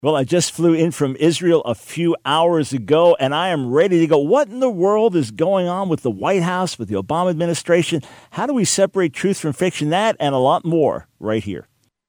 Well, I just flew in from Israel a few hours ago, and I am ready to go. What in the world is going on with the White House, with the Obama administration? How do we separate truth from fiction? That and a lot more right here.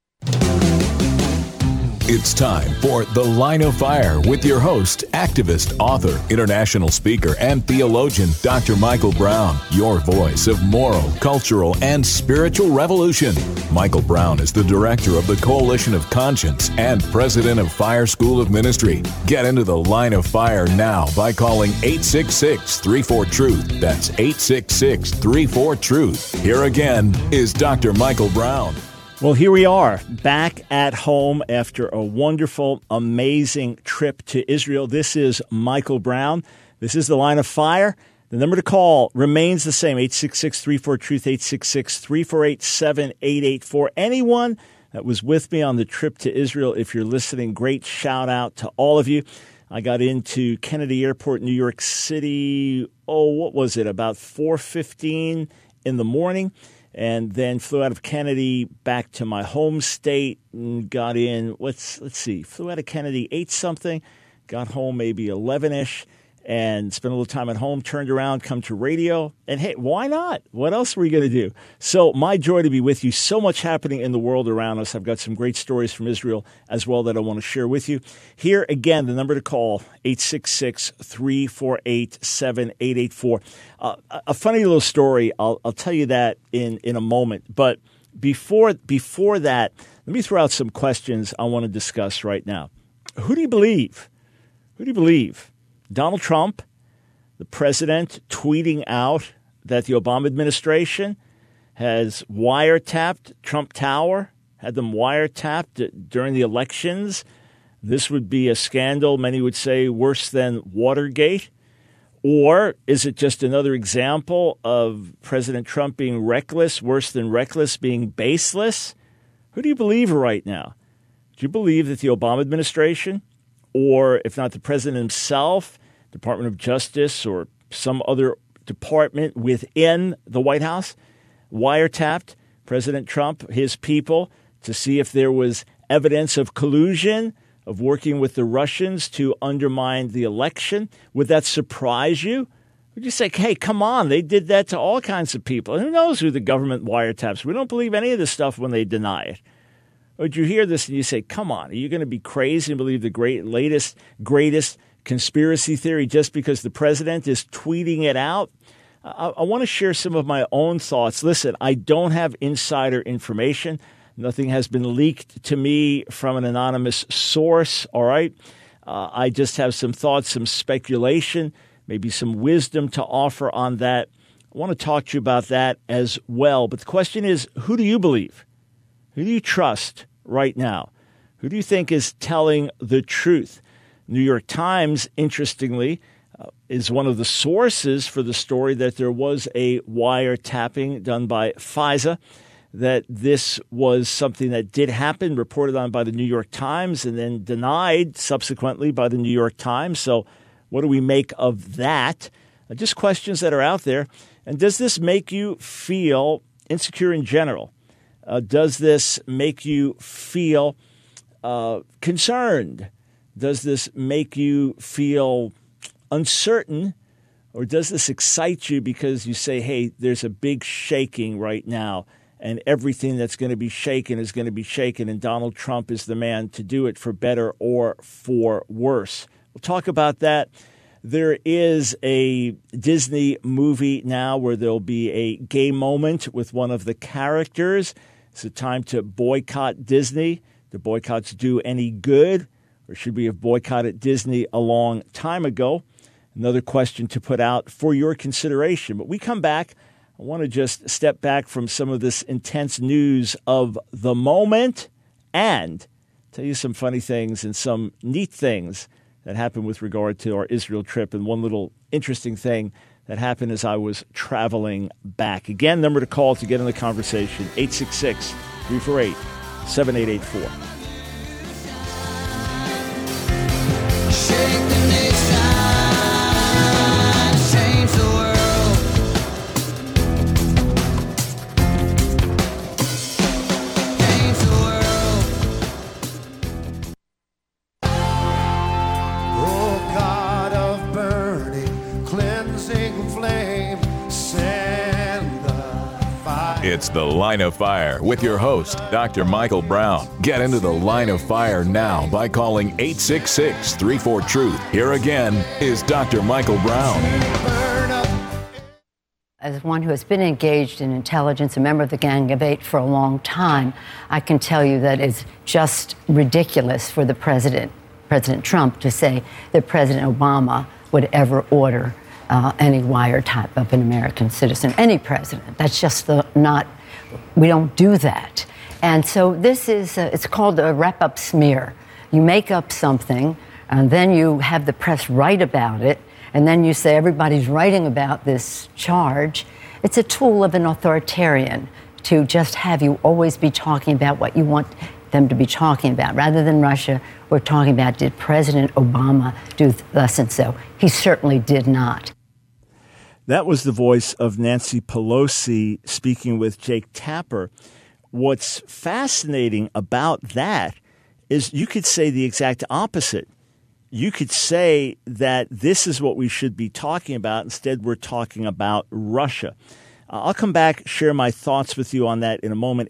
It's time for The Line of Fire with your host, activist, author, international speaker, and theologian, Dr. Michael Brown, your voice of moral, cultural, and spiritual revolution. Michael Brown is the director of the Coalition of Conscience and president of Fire School of Ministry. Get into The Line of Fire now by calling 866-34-TRUTH. That's 866-34-TRUTH. Here again is Dr. Michael Brown. Well, here we are, back at home after a wonderful, amazing trip to Israel. This is Michael Brown. This is The Line of Fire. The number to call remains the same, 866-34-TRUTH, 866-348-7884. Anyone that was with me on the trip to Israel, if you're listening, great shout out to all of you. I got into Kennedy Airport, New York City, about 4:15 in the morning. And then flew out of Kennedy back to my home state and got in, flew out of Kennedy 8-something, got home maybe 11-ish, and spent a little time at home, turned around, come to radio, and hey, why not? What else were we going to do? So my joy to be with you. So much happening in the world around us. I've got some great stories from Israel as well that I want to share with you. Here again, the number to call, 866-348-7884. A funny little story. I'll tell you that in a moment. But before that, let me throw out some questions I want to discuss right now. Who do you believe? Who do you believe? Donald Trump, the president, tweeting out that the Obama administration has wiretapped Trump Tower, had them wiretapped during the elections. This would be a scandal, many would say, worse than Watergate. Or is it just another example of President Trump being reckless, worse than reckless, being baseless? Who do you believe right now? Do you believe that the Obama administration, or if not the president himself, Department of Justice, or some other department within the White House, wiretapped President Trump, his people, to see if there was evidence of collusion, of working with the Russians to undermine the election? Would that surprise you? Would you say, hey, come on, they did that to all kinds of people? And who knows who the government wiretaps? We don't believe any of this stuff when they deny it. Or would you hear this and you say, come on, are you going to be crazy and believe the greatest conspiracy theory just because the president is tweeting it out? I want to share some of my own thoughts. Listen, I don't have insider information. Nothing has been leaked to me from an anonymous source, all right? I just have some thoughts, some speculation, maybe some wisdom to offer on that. I want to talk to you about that as well. But the question is, who do you believe? Who do you trust right now? Who do you think is telling the truth? New York Times, interestingly, is one of the sources for the story that there was a wiretapping done by FISA, that this was something that did happen, reported on by the New York Times, and then denied subsequently by the New York Times. So what do we make of that? Just questions that are out there. And does this make you feel insecure in general? Does this make you feel concerned? Does this make you feel uncertain? Or does this excite you because you say, hey, there's a big shaking right now, and everything that's going to be shaken is going to be shaken, and Donald Trump is the man to do it for better or for worse? We'll talk about that. There is a Disney movie now where there'll be a gay moment with one of the characters. Is it time to boycott Disney? Do boycotts do any good? Or should we have boycotted Disney a long time ago? Another question to put out for your consideration. But we come back. I want to just step back from some of this intense news of the moment and tell you some funny things and some neat things that happened with regard to our Israel trip, and one little interesting thing that happened as I was traveling back. Again, number to call to get in the conversation, 866-348-7884. Shake the nation, change the world. Change the world. sing flame, send the fire. It's The Line of Fire with your host, Dr. Michael Brown. Get into the Line of Fire now by calling 866-34-TRUTH. Here again is Dr. Michael Brown. Burn up. As one who has been engaged in intelligence, a member of the Gang of Eight for a long time, I can tell you that it's just ridiculous for the President Trump, to say that President Obama would ever order any wiretap of an American citizen, any president. That's just we don't do that. And so this is, it's called a wrap-up smear. You make up something, and then you have the press write about it, and then you say everybody's writing about this charge. It's a tool of an authoritarian to just have you always be talking about what you want them to be talking about. Rather than Russia, we're talking about, did President Obama do thus and so? He certainly did not. That was the voice of Nancy Pelosi speaking with Jake Tapper. What's fascinating about that is you could say the exact opposite. You could say that this is what we should be talking about. Instead, we're talking about Russia. I'll come back, share my thoughts with you on that in a moment.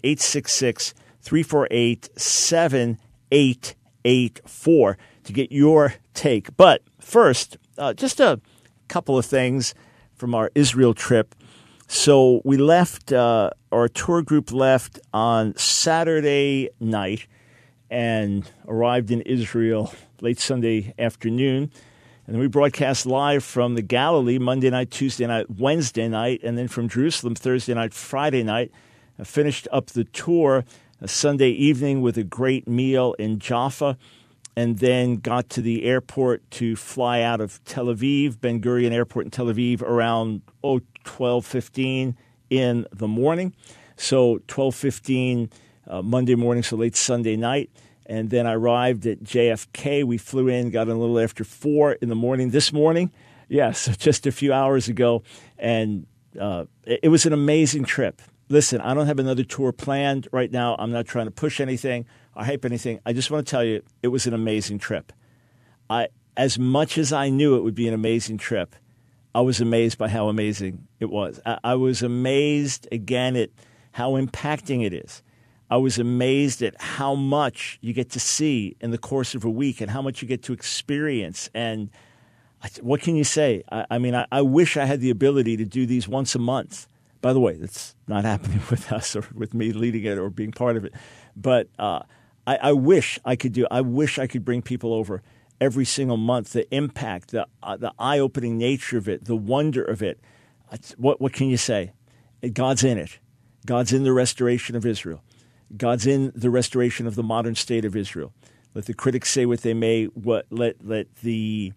866-348-7884 to get your take. But first, just a couple of things from our Israel trip. So we left, our tour group left on Saturday night and arrived in Israel late Sunday afternoon. And then we broadcast live from the Galilee Monday night, Tuesday night, Wednesday night, and then from Jerusalem Thursday night, Friday night. I finished up the tour Sunday evening with a great meal in Jaffa, and then got to the airport to fly out of Tel Aviv, Ben Gurion Airport in Tel Aviv, around 12:15 in the morning. So 12:15 Monday morning, so late Sunday night. And then I arrived at JFK. We flew in, got in a little after 4 in the morning this morning. Yes, just a few hours ago. And it was an amazing trip. Listen, I don't have another tour planned right now. I'm not trying to push anything or hype anything. I just want to tell you, it was an amazing trip. As much as I knew it would be an amazing trip, I was amazed by how amazing it was. I was amazed, again, at how impacting it is. I was amazed at how much you get to see in the course of a week and how much you get to experience. And what can you say? I wish I had the ability to do these once a month. By the way, that's not happening with us or with me leading it or being part of it. But I wish I could do. I wish I could bring people over every single month. The impact, the eye-opening nature of it, the wonder of it. What can you say? God's in it. God's in the restoration of Israel. God's in the restoration of the modern state of Israel. Let the critics say what they may. Let the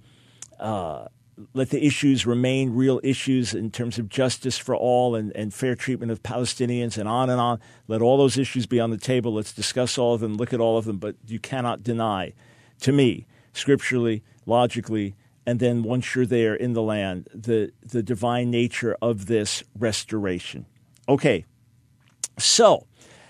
issues remain real issues in terms of justice for all and fair treatment of Palestinians and on and on. Let all those issues be on the table. Let's discuss all of them, look at all of them. But you cannot deny, to me, scripturally, logically, and then once you're there in the land, the divine nature of this restoration. Okay, so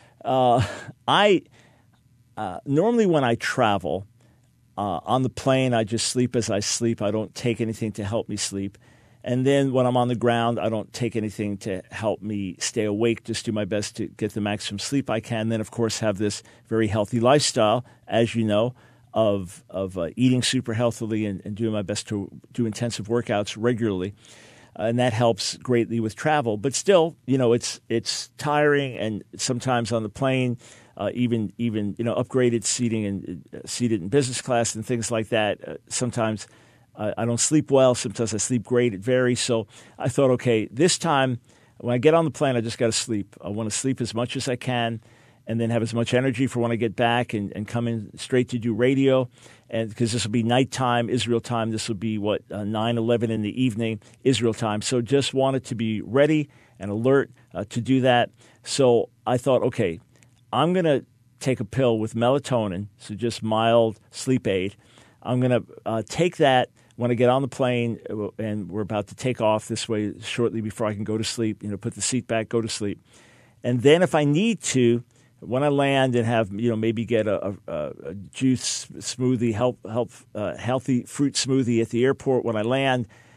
normally when I travel, on the plane, I just sleep as I sleep. I don't take anything to help me sleep. And then when I'm on the ground, I don't take anything to help me stay awake, just do my best to get the maximum sleep I can. Then, of course, have this very healthy lifestyle, as you know, of eating super healthily and doing my best to do intensive workouts regularly. And that helps greatly with travel. But still, it's tiring, and sometimes on the plane, even upgraded seating and seated in business class and things like that. Sometimes I don't sleep well. Sometimes I sleep great. It varies. So I thought, okay, this time when I get on the plane, I just got to sleep. I want to sleep as much as I can, and then have as much energy for when I get back and come in straight to do radio. And because this will be nighttime, Israel time. This will be 9-11 in the evening, Israel time. So just wanted to be ready and alert to do that. So I thought, okay, I'm going to take a pill with melatonin, so just mild sleep aid. I'm going to take that when I get on the plane, and we're about to take off this way shortly before I can go to sleep, put the seat back, go to sleep. And then if I need to, when I land and have, maybe get a juice smoothie, healthy fruit smoothie at the airport when I land,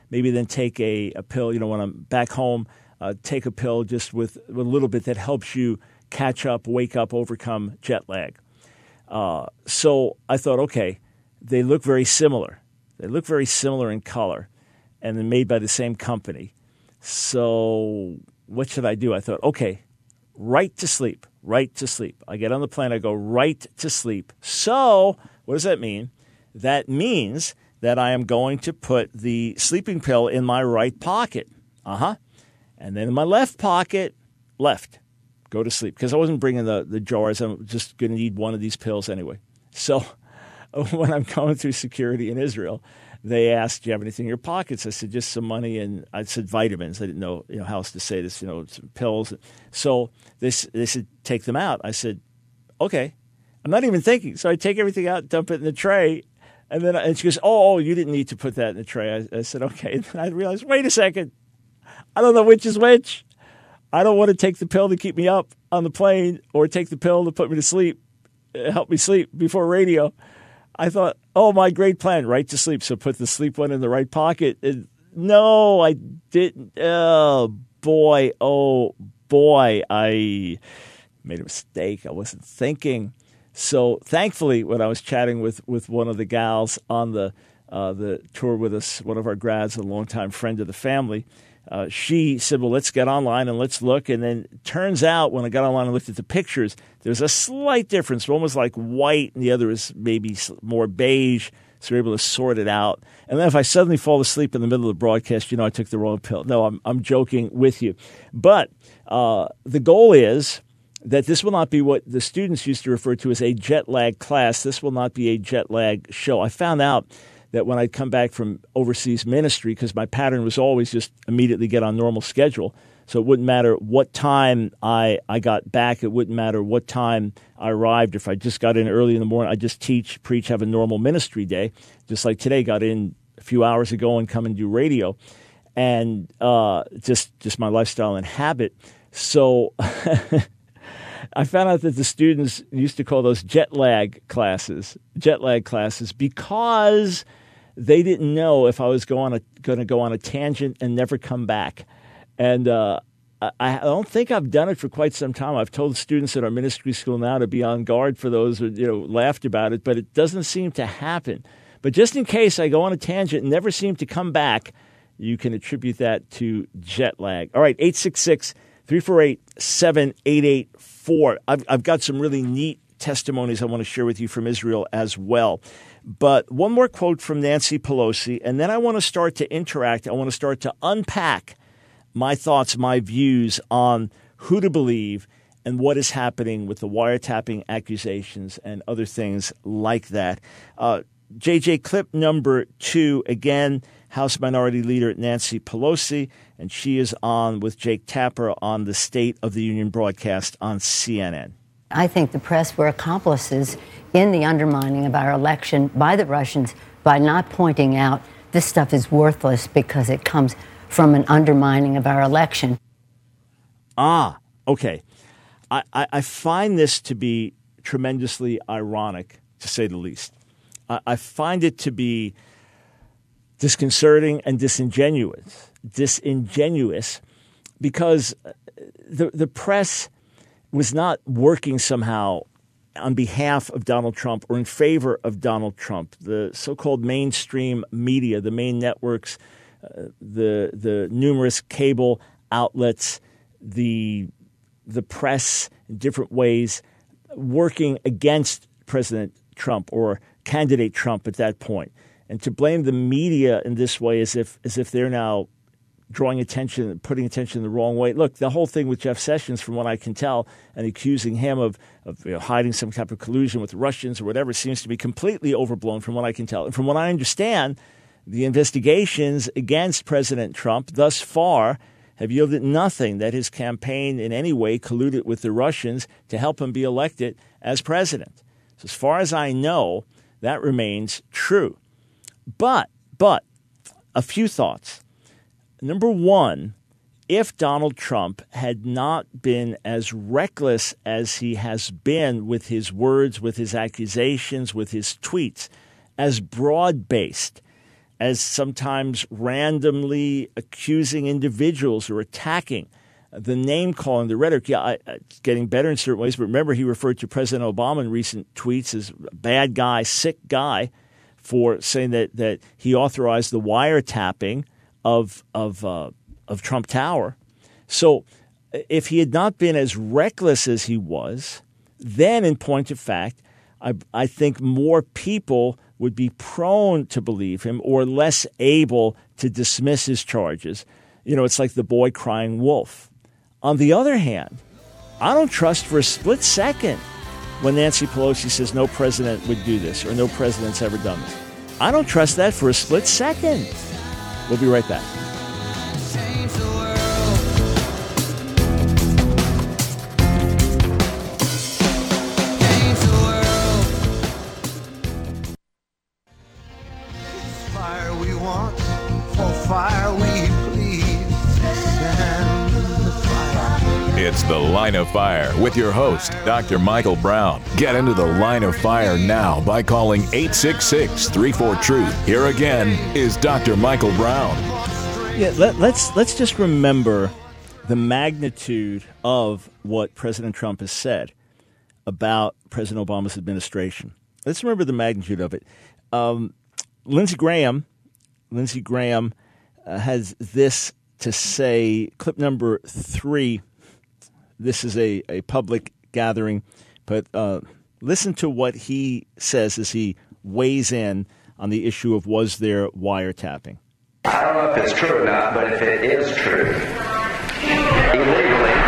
maybe then take a pill, when I'm back home, take a pill just with a little bit that helps you catch up, wake up, overcome jet lag. So I thought, okay, they look very similar. They look very similar in color, and they're made by the same company. So what should I do? I thought, okay, right to sleep. I get on the plane, I go right to sleep. So what does that mean? That means that I am going to put the sleeping pill in my right pocket. And then in my left pocket, go to sleep. Because I wasn't bringing the jars. I'm just going to need one of these pills anyway. So when I'm going through security in Israel, they asked, do you have anything in your pockets? I said, just some money, and I said vitamins. I didn't know, how else to say this, some pills. So they said, take them out. I said, okay. I'm not even thinking. So I take everything out, dump it in the tray, and she goes, oh, you didn't need to put that in the tray. I said, okay. And then I realized, wait a second. I don't know which is which. I don't want to take the pill to keep me up on the plane or take the pill to put me to sleep, help me sleep before radio. I thought, oh, my great plan, right to sleep. So put the sleep one in the right pocket. And no, I didn't. Oh, boy. I made a mistake. I wasn't thinking. So thankfully, when I was chatting with one of the gals on the tour with us, one of our grads, a longtime friend of the family, she said, well, let's get online and let's look. And then it turns out when I got online and looked at the pictures, there's a slight difference. One was like white and the other is maybe more beige. So we're able to sort it out. And then if I suddenly fall asleep in the middle of the broadcast, I took the wrong pill. No, I'm joking with you. But the goal is that this will not be what the students used to refer to as a jet lag class. This will not be a jet lag show. I found out that when I'd come back from overseas ministry, because my pattern was always just immediately get on normal schedule, so it wouldn't matter what time I got back. It wouldn't matter what time I arrived. If I just got in early in the morning, I just teach, preach, have a normal ministry day, just like today, got in a few hours ago and come and do radio, and just my lifestyle and habit. So I found out that the students used to call those jet lag classes, because they didn't know if I was going to go on a tangent and never come back. And I don't think I've done it for quite some time. I've told students at our ministry school now to be on guard for those who laughed about it, but it doesn't seem to happen. But just in case I go on a tangent and never seem to come back, you can attribute that to jet lag. All right, 866-348-7884. I've got some really neat testimonies I want to share with you from Israel as well. But one more quote from Nancy Pelosi, and then I want to start to interact. I want to start to unpack my thoughts, my views on who to believe and what is happening with the wiretapping accusations and other things like that. JJ, clip number 2, again, House Minority Leader Nancy Pelosi, and she is on with Jake Tapper on the State of the Union broadcast on CNN. I think the press were accomplices in the undermining of our election by the Russians by not pointing out this stuff is worthless because it comes from an undermining of our election. Okay. I find this to be tremendously ironic, to say the least. I find it to be disconcerting and disingenuous because the press was not working somehow on behalf of Donald Trump or in favor of Donald Trump. The so-called mainstream media, the main networks, the numerous cable outlets, the press in different ways working against President Trump or candidate Trump at that point. And to blame the media in this way as if they're now drawing attention, putting attention the wrong way. Look, the whole thing with Jeff Sessions, from what I can tell, and accusing him of hiding some type of collusion with the Russians or whatever, seems to be completely overblown from what I can tell. And from what I understand, the investigations against President Trump thus far have yielded nothing that his campaign in any way colluded with the Russians to help him be elected as president. So as far as I know, that remains true. But a few thoughts. Number one, if Donald Trump had not been as reckless as he has been with his words, with his accusations, with his tweets, as broad-based as sometimes randomly accusing individuals or attacking, the name calling, the rhetoric. Yeah, it's getting better in certain ways. But remember, he referred to President Obama in recent tweets as a bad guy, sick guy, for saying that he authorized the wiretapping of Trump Tower. So if he had not been as reckless as he was, then in point of fact, I think more people would be prone to believe him or less able to dismiss his charges. You know, it's like the boy crying wolf. On the other hand, I don't trust for a split second when Nancy Pelosi says no president would do this or no president's ever done this. I don't trust that for a split second. We'll be right back. Change the world. Change the world. Fire we want, for fire we please. Stand the fire. It's The Line of Fire with your host, Dr. Michael Brown. Get into the Line of Fire now by calling 866-34-TRUTH. Here again is Dr. Michael Brown. Yeah, let's just remember the magnitude of what President Trump has said about President Obama's administration. Let's remember the magnitude of it. Lindsey Graham has this to say, clip number 3. This is a public gathering, but listen to what he says as he weighs in on the issue of was there wiretapping. I don't know if it's true or not, but if it is true, illegally,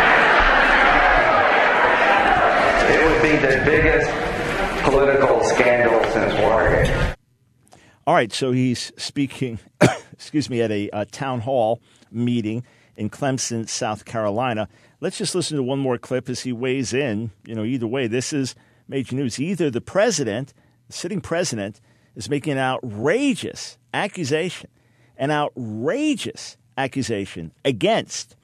it would be the biggest political scandal since Watergate. All right, so he's speaking, at a town hall meeting in Clemson, South Carolina. Let's just listen to one more clip as he weighs in. You know, either way, this is major news. Either the president, the sitting president, is making an outrageous accusation against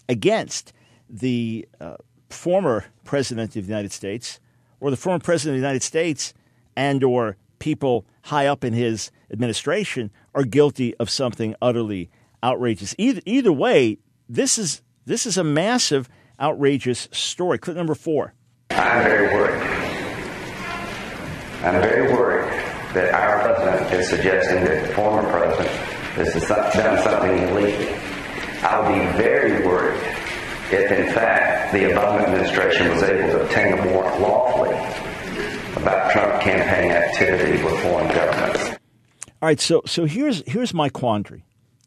the former president of the United States, or the former president of the United States, and or people high up in his administration are guilty of something utterly outrageous. Either way, this is a massive, outrageous story. Clip number 4. I'm very worried. I'm very worried that our president is suggesting that the former president has done something illegal. I'll be very worried if, in fact, the Obama administration was able to obtain a warrant lawfully about Trump campaign activity with foreign governments. All right, so here's my quandary.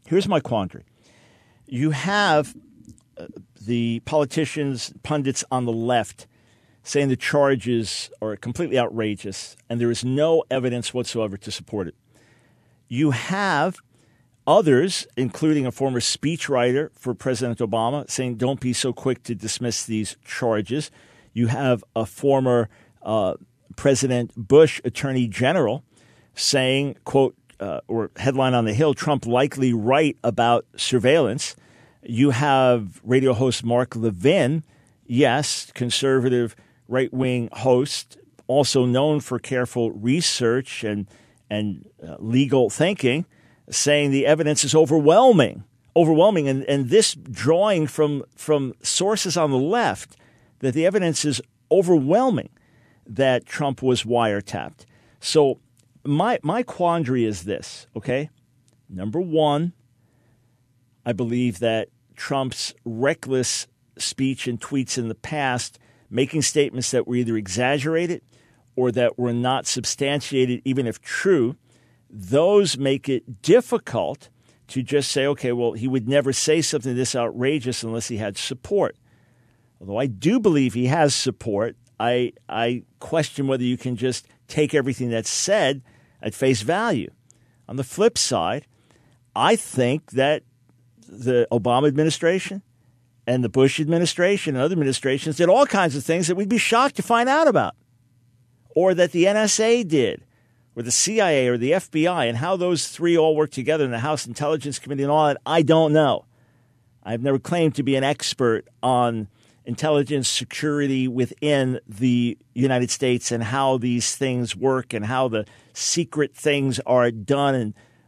You have the politicians, pundits on the left saying the charges are completely outrageous and there is no evidence whatsoever to support it. You have others, including a former speechwriter for President Obama, saying don't be so quick to dismiss these charges. You have a former President Bush Attorney General saying, quote, or headline on the Hill, Trump likely right about surveillance. You have radio host Mark Levin, yes, conservative right-wing host, also known for careful research and legal thinking, saying the evidence is overwhelming, and this drawing from sources on the left that the evidence is overwhelming that Trump was wiretapped. So my quandary is this, okay? Number one, I believe that Trump's reckless speech and tweets in the past, making statements that were either exaggerated or that were not substantiated, even if true, those make it difficult to just say, okay, well, he would never say something this outrageous unless he had support. Although I do believe he has support, I question whether you can just take everything that's said at face value. On the flip side, I think that the Obama administration and the Bush administration and other administrations did all kinds of things that we'd be shocked to find out about, or that the NSA did, or the CIA or the FBI, and how those three all work together in the House Intelligence Committee and all that, I don't know. I've never claimed to be an expert on intelligence security within the United States and how these things work and how the secret things are done and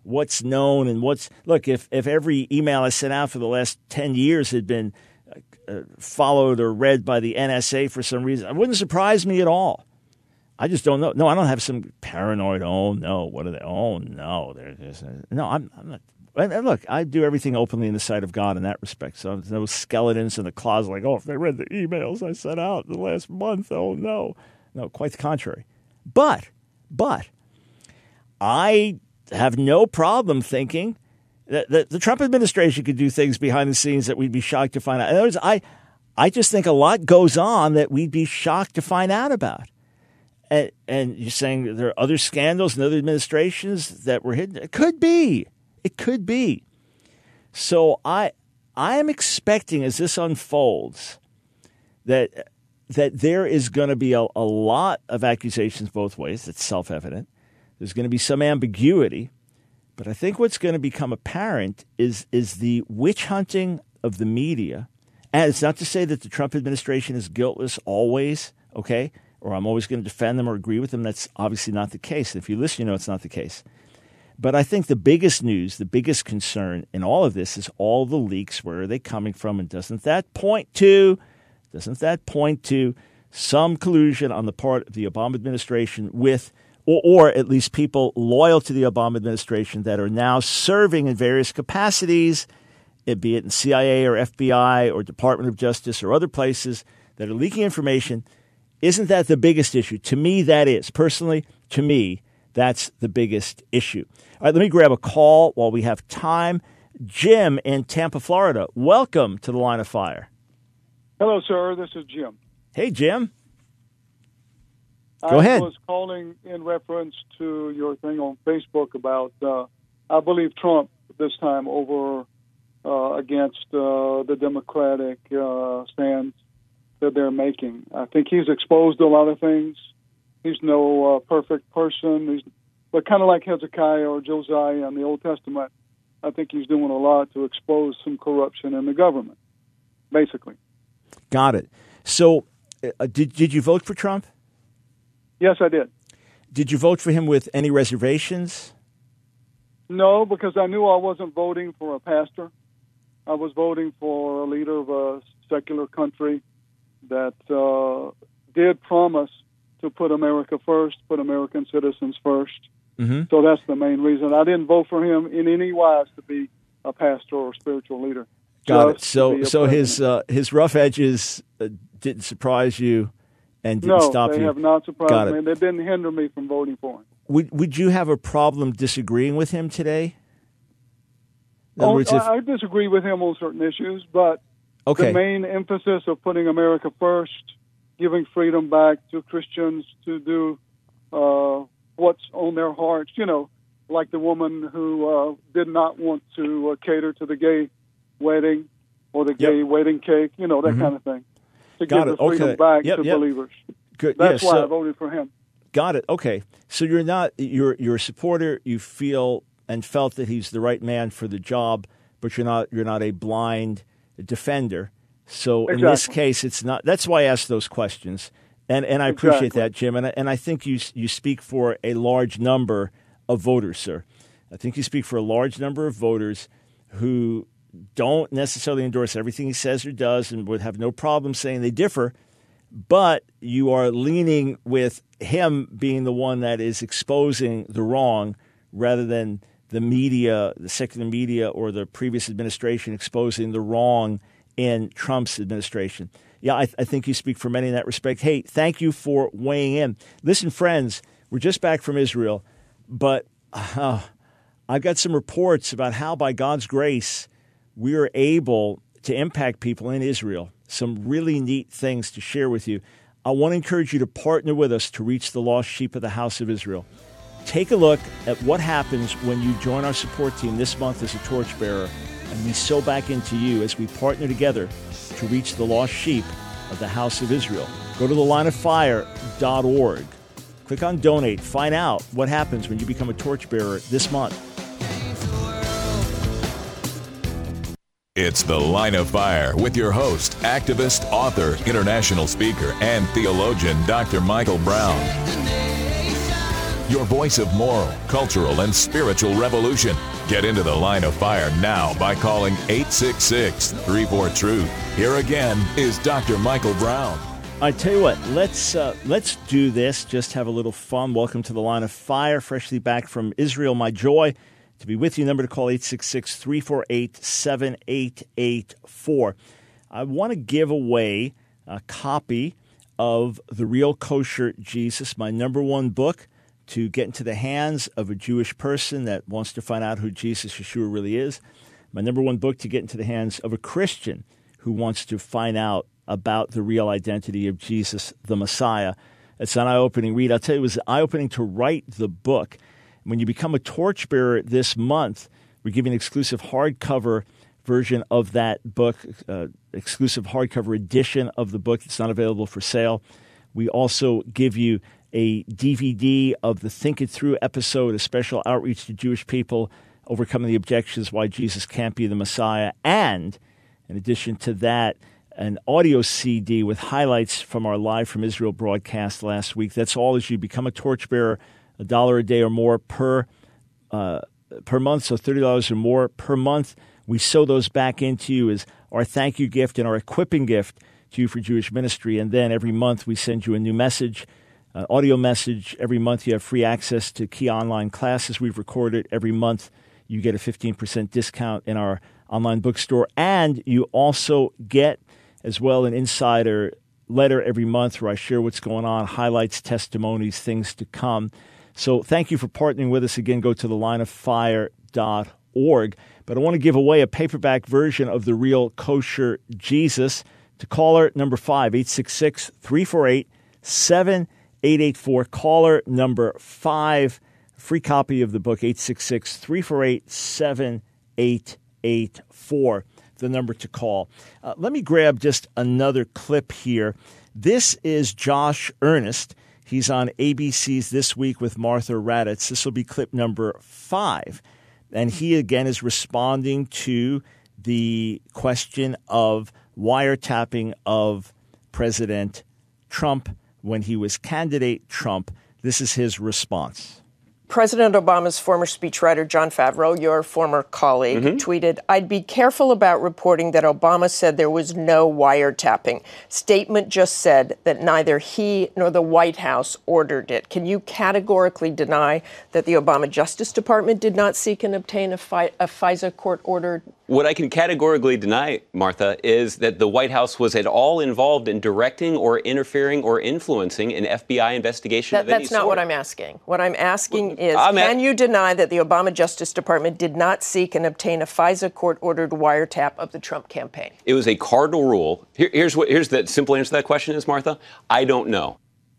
what's known and what's – look, if every email I sent out for the last 10 years had been followed or read by the NSA for some reason, it wouldn't surprise me at all. I just don't know. No, I don't have some paranoid, oh, no, what are they? Oh, no. No, I'm not. And look, I do everything openly in the sight of God in that respect. So there's no skeletons in the closet like, oh, if they read the emails I sent out in the last month, oh, no. No, quite the contrary. But I have no problem thinking that the Trump administration could do things behind the scenes that we'd be shocked to find out. In other words, I just think a lot goes on that we'd be shocked to find out about. And you're saying there are other scandals in other administrations that were hidden? It could be. It could be. So I am expecting as this unfolds that there is going to be a lot of accusations both ways. It's self-evident. There's going to be some ambiguity. But I think what's going to become apparent is the witch hunting of the media. And it's not to say that the Trump administration is guiltless always, okay, or I'm always going to defend them or agree with them. That's obviously not the case. And if you listen, you know it's not the case. But I think the biggest news, the biggest concern in all of this is all the leaks. Where are they coming from? And doesn't that point to some collusion on the part of the Obama administration with, or at least people loyal to the Obama administration that are now serving in various capacities, be it in CIA or FBI or Department of Justice or other places that are leaking information? Isn't that the biggest issue? To me, that is. Personally, to me, that's the biggest issue. All right, let me grab a call while we have time. Jim in Tampa, Florida. Welcome to the Line of Fire. Hello, sir. This is Jim. Hey, Jim. Go ahead. I was calling in reference to your thing on Facebook about, I believe, Trump this time over against the Democratic stance that they're making. I think he's exposed a lot of things. He's no perfect person. But kind of like Hezekiah or Josiah in the Old Testament, I think he's doing a lot to expose some corruption in the government, basically. Got it. So did you vote for Trump? Yes, I did. Did you vote for him with any reservations? No, because I knew I wasn't voting for a pastor. I was voting for a leader of a secular country that did promise to put America first, put American citizens first. Mm-hmm. So that's the main reason. I didn't vote for him in any wise to be a pastor or spiritual leader. Got it. So his rough edges didn't surprise you and didn't stop you? No, they have not surprised me. They didn't hinder me from voting for him. Would you have a problem disagreeing with him today? I disagree with him on certain issues, but the main emphasis of putting America first, giving freedom back to Christians to do what's on their hearts, like the woman who did not want to cater to the gay wedding or the gay wedding cake, that kind of thing. To give the freedom back to believers. Good. That's why I voted for him. Got it. Okay. So you're a supporter, you feel and felt that he's the right man for the job, but you're not a blind defender. So in this case, it's not. That's why I asked those questions, and I appreciate that, Jim. And I think you speak for a large number of voters, sir. I think you speak for a large number of voters who don't necessarily endorse everything he says or does, and would have no problem saying they differ. But you are leaning with him being the one that is exposing the wrong, rather than the media, the secular media, or the previous administration exposing the wrong in Trump's administration. Yeah, I think you speak for many in that respect. Hey, thank you for weighing in. Listen, friends, we're just back from Israel, but I've got some reports about how, by God's grace, we are able to impact people in Israel. Some really neat things to share with you. I want to encourage you to partner with us to reach the lost sheep of the house of Israel. Take a look at what happens when you join our support team this month as a torchbearer, and we sow back into you as we partner together to reach the lost sheep of the house of Israel. Go to thelineoffire.org. Click on Donate. Find out what happens when you become a torchbearer this month. It's The Line of Fire with your host, activist, author, international speaker, and theologian, Dr. Michael Brown. your voice of moral, cultural, and spiritual revolution. Get into the line of fire now by calling 866-34-TRUTH. Here again is Dr. Michael Brown. I tell you what, let's do this. Just have a little fun. Welcome to the Line of Fire, freshly back from Israel. My joy to be with you. Number to call 866-348-7884. I want to give away a copy of The Real Kosher Jesus, my number one book to get into the hands of a Jewish person that wants to find out who Jesus Yeshua really is. My number one book to get into the hands of a Christian who wants to find out about the real identity of Jesus, the Messiah. It's an eye-opening read. I'll tell you, it was eye-opening to write the book. When you become a torchbearer this month, we're giving an exclusive hardcover version of that book, exclusive hardcover edition of the book. It's not available for sale. We also give you a DVD of the Think It Through episode, a special outreach to Jewish people, overcoming the objections why Jesus can't be the Messiah. And in addition to that, an audio CD with highlights from our Live from Israel broadcast last week. That's all as you become a torchbearer, $1 a day or more per month, so $30 or more per month. We sew those back into you as our thank you gift and our equipping gift to you for Jewish ministry. And then every month we send you a new message, an audio message. Every month you have free access to key online classes we've recorded. Every month you get a 15% discount in our online bookstore. And you also get as well an insider letter every month where I share what's going on, highlights, testimonies, things to come. So thank you for partnering with us. Again, go to thelineoffire.org. But I want to give away a paperback version of The Real Kosher Jesus to caller number 5, 866-348-7884. Caller number 5, free copy of the book, 866-348-7884. The number to call. Let me grab just another clip here. This is Josh Earnest. He's on ABC's This Week with Martha Raddatz. This will be clip number 5. And he, again, is responding to the question of wiretapping of President Trump when he was candidate Trump. This is his response. President Obama's former speechwriter, Jon Favreau, your former colleague, tweeted, "I'd be careful about reporting that Obama said there was no wiretapping. Statement just said that neither he nor the White House ordered it." Can you categorically deny that the Obama Justice Department did not seek and obtain a FISA court-ordered? What I can categorically deny, Martha, is that the White House was at all involved in directing or interfering or influencing an FBI investigation of any sort. That's not what I'm asking. What I'm asking is, can you deny that the Obama Justice Department did not seek and obtain a FISA court-ordered wiretap of the Trump campaign? It was a cardinal rule. Here's the simple answer to that question is, Martha, I don't know.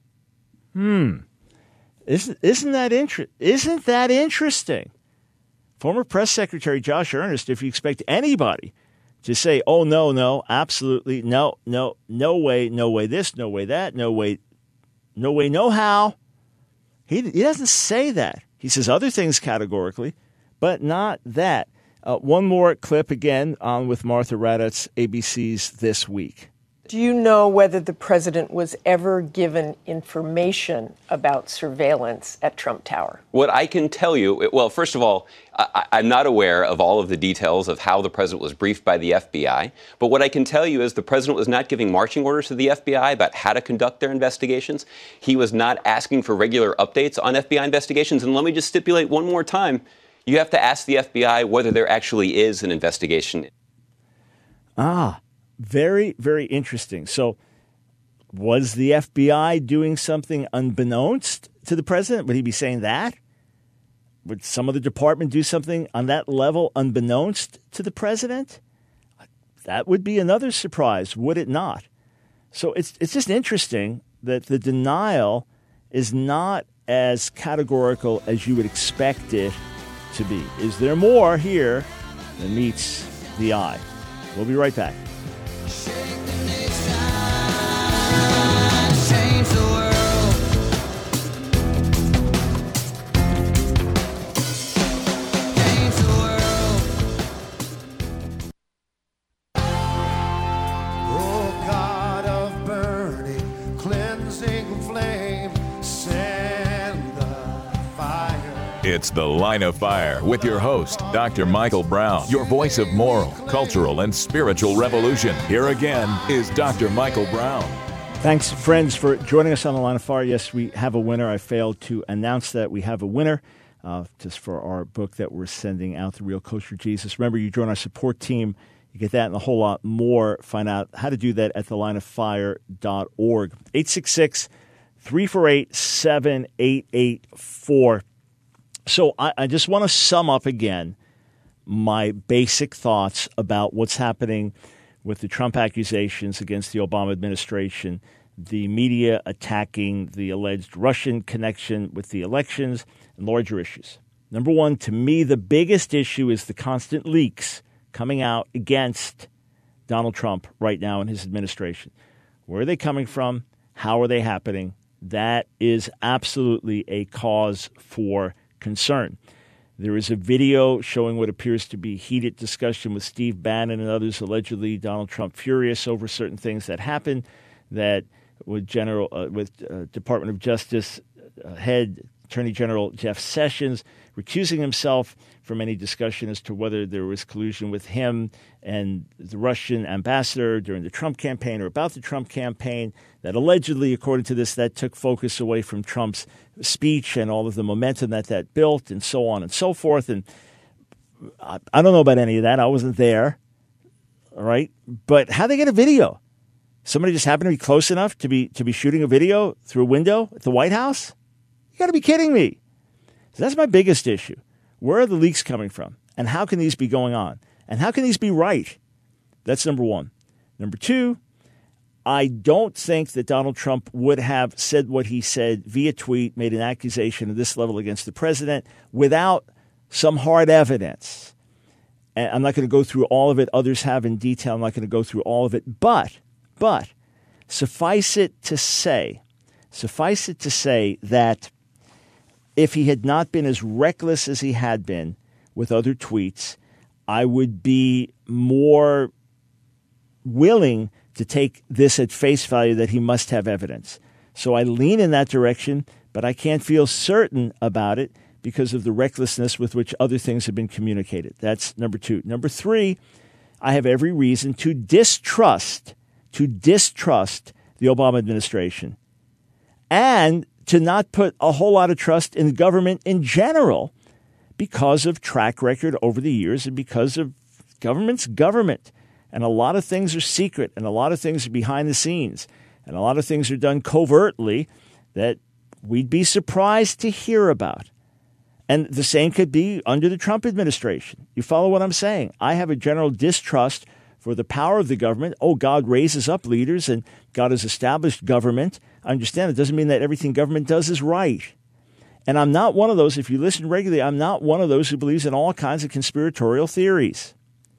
Isn't that interesting? Former Press Secretary Josh Earnest, if you expect anybody to say, oh, no, absolutely, no way this, no way that, no way, no how. He doesn't say that. He says other things categorically, but not that. One more clip again on with Martha Raddatz, ABC's This Week. Do you know whether the president was ever given information about surveillance at Trump Tower? What I can tell you, well, first of all, I'm not aware of all of the details of how the president was briefed by the FBI. But what I can tell you is the president was not giving marching orders to the FBI about how to conduct their investigations. He was not asking for regular updates on FBI investigations. And let me just stipulate one more time, you have to ask the FBI whether there actually is an investigation. Very, very interesting. So was the FBI doing something unbeknownst to the president? Would he be saying that? Would some other department do something on that level unbeknownst to the president? That would be another surprise, would it not? So it's just interesting that the denial is not as categorical as you would expect it to be. Is there more here than meets the eye? We'll be right back. Change the world. Change the world. Oh God of burning, cleansing flame, send the It's The Line of Fire with your host, Dr. Michael Brown, your voice of moral, cultural, and spiritual revolution. Here again is Dr. Michael Brown. Thanks, friends, for joining us on The Line of Fire. Yes, we have a winner. I failed to announce that we have a winner just for our book that we're sending out, The Real Kosher Jesus. Remember, you join our support team. You get that and a whole lot more. Find out how to do that at thelineoffire.org. 866-348-7884. So I just want to sum up again my basic thoughts about what's happening with the Trump accusations against the Obama administration, the media attacking the alleged Russian connection with the elections, and larger issues. Number one, to me, the biggest issue is the constant leaks coming out against Donald Trump right now in his administration. Where are they coming from? How are they happening? That is absolutely a cause for concern. There is a video showing what appears to be heated discussion with Steve Bannon and others, allegedly Donald Trump furious over certain things that happened, that with Department of Justice head Attorney General Jeff Sessions recusing himself from any discussion as to whether there was collusion with him and the Russian ambassador during the Trump campaign or about the Trump campaign, that allegedly, according to this, that took focus away from Trump's speech and all of the momentum that built and so on and so forth. And I don't know about any of that. I wasn't there. All right. But how'd they get a video? Somebody just happened to be close enough to be shooting a video through a window at the White House? You got to be kidding me. So that's my biggest issue. Where are the leaks coming from? And how can these be going on? And how can these be right? That's number one. Number two, I don't think that Donald Trump would have said what he said via tweet, made an accusation of this level against the president without some hard evidence. And I'm not going to go through all of it. Others have in detail. I'm not going to go through all of it. But suffice it to say that if he had not been as reckless as he had been with other tweets, I would be more willing to take this at face value that he must have evidence. So I lean in that direction, but I can't feel certain about it because of the recklessness with which other things have been communicated. That's number two. Number three, I have every reason to distrust the Obama administration and to not put a whole lot of trust in the government in general because of track record over the years and because of government's government. And a lot of things are secret and a lot of things are behind the scenes and a lot of things are done covertly that we'd be surprised to hear about. And the same could be under the Trump administration. You follow what I'm saying? I have a general distrust for the power of the government. Oh, God raises up leaders and God has established government. I understand it doesn't mean that everything government does is right. And I'm not one of those, if you listen regularly, I'm not one of those who believes in all kinds of conspiratorial theories.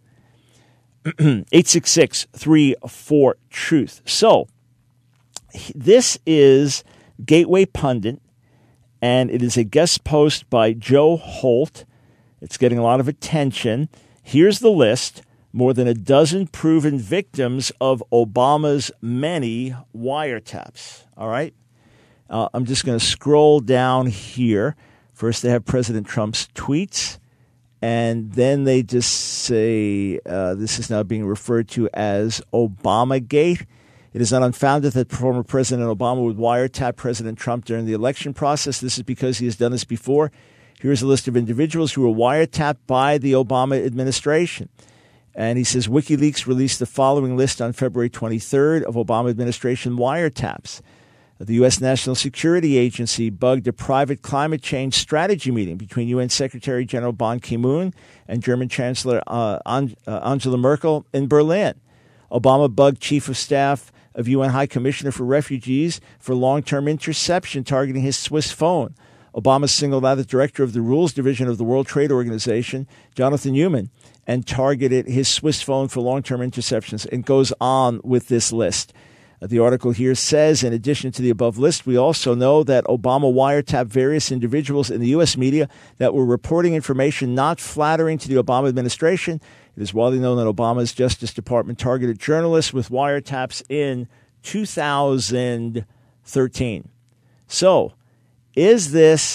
866-34-TRUTH. So this is Gateway Pundit, and it is a guest post by Joe Holt. It's getting a lot of attention. Here's the list. More than a dozen proven victims of Obama's many wiretaps. All right? I'm just going to scroll down here. First, they have President Trump's tweets, and then they just say this is now being referred to as Obamagate. It is not unfounded that former President Obama would wiretap President Trump during the election process. This is because he has done this before. Here's a list of individuals who were wiretapped by the Obama administration. And he says WikiLeaks released the following list on February 23rd of Obama administration wiretaps. The U.S. National Security Agency bugged a private climate change strategy meeting between UN Secretary General Ban Ki-moon and German Chancellor Angela Merkel in Berlin. Obama bugged Chief of Staff of UN High Commissioner for Refugees for long-term interception targeting his Swiss phone. Obama singled out the director of the Rules Division of the World Trade Organization, Jonathan Newman, and targeted his Swiss phone for long-term interceptions, and goes on with this list. The article here says, in addition to the above list, we also know that Obama wiretapped various individuals in the U.S. media that were reporting information not flattering to the Obama administration. It is widely known that Obama's Justice Department targeted journalists with wiretaps in 2013. So, is this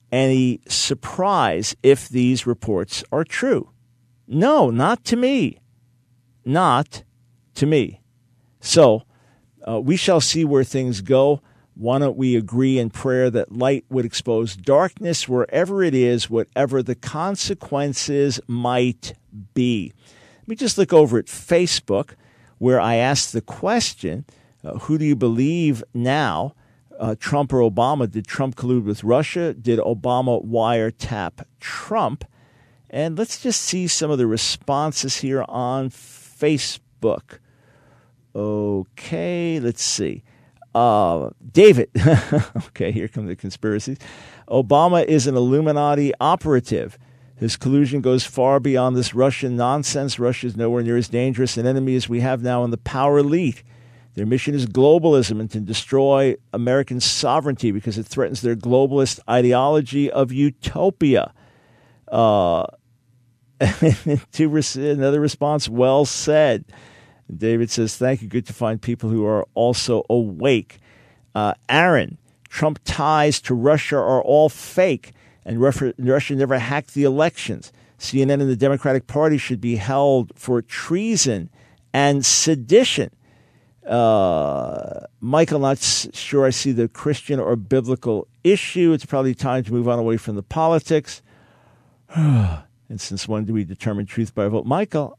any surprise if these reports are true? No, not to me. Not to me. So we shall see where things go. Why don't we agree in prayer that light would expose darkness wherever it is, whatever the consequences might be? Let me just look over at Facebook, where I asked the question, who do you believe now, Trump or Obama? Did Trump collude with Russia? Did Obama wiretap Trump? And let's just see some of the responses here on Facebook. Okay, let's see. David, okay, here come the conspiracies. Obama is an Illuminati operative. His collusion goes far beyond this Russian nonsense. Russia is nowhere near as dangerous an enemy as we have now in the power elite. Their mission is globalism and to destroy American sovereignty because it threatens their globalist ideology of utopia. Another response, well said. David says, thank you. Good to find people who are also awake. Aaron, Trump ties to Russia are all fake, and Russia never hacked the elections. CNN and the Democratic Party should be held for treason and sedition. Michael, not sure I see the Christian or biblical issue. It's probably time to move on away from the politics. And since when do we determine truth by a vote? Michael,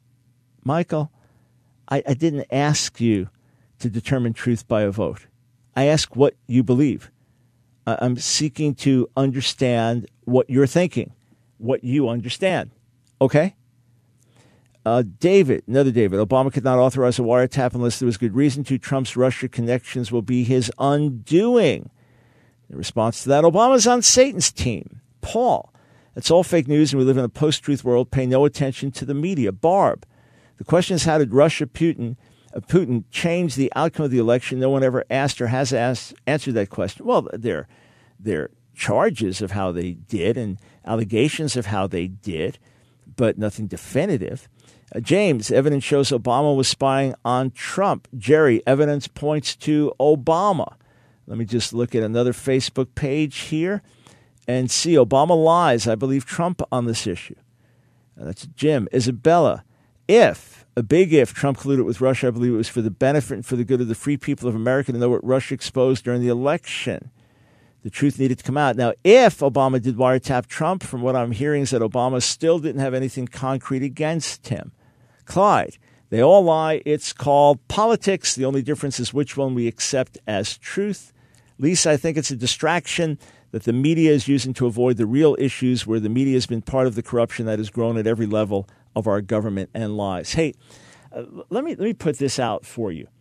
I didn't ask you to determine truth by a vote. I ask what you believe. I'm seeking to understand what you're thinking, what you understand. Okay? David, another David. Obama could not authorize a wiretap unless there was good reason to. Trump's Russia connections will be his undoing. In response to that, Obama's on Satan's team. Paul, it's all fake news and we live in a post-truth world. Pay no attention to the media. Barb, the question is, how did Putin change the outcome of the election? No one ever asked or has answered that question. Well, there are charges of how they did and allegations of how they did, but nothing definitive. James, evidence shows Obama was spying on Trump. Jerry, evidence points to Obama. Let me just look at another Facebook page here and see Obama lies. I believe Trump on this issue. That's Jim. Isabella, a big if, Trump colluded with Russia, I believe it was for the benefit and for the good of the free people of America to know what Russia exposed during the election. The truth needed to come out. Now, if Obama did wiretap Trump, from what I'm hearing is that Obama still didn't have anything concrete against him. Clyde, they all lie. It's called politics. The only difference is which one we accept as truth. Lisa, I think it's a distraction that the media is using to avoid the real issues where the media has been part of the corruption that has grown at every level of our government and lies. Hey, let me put this out for you.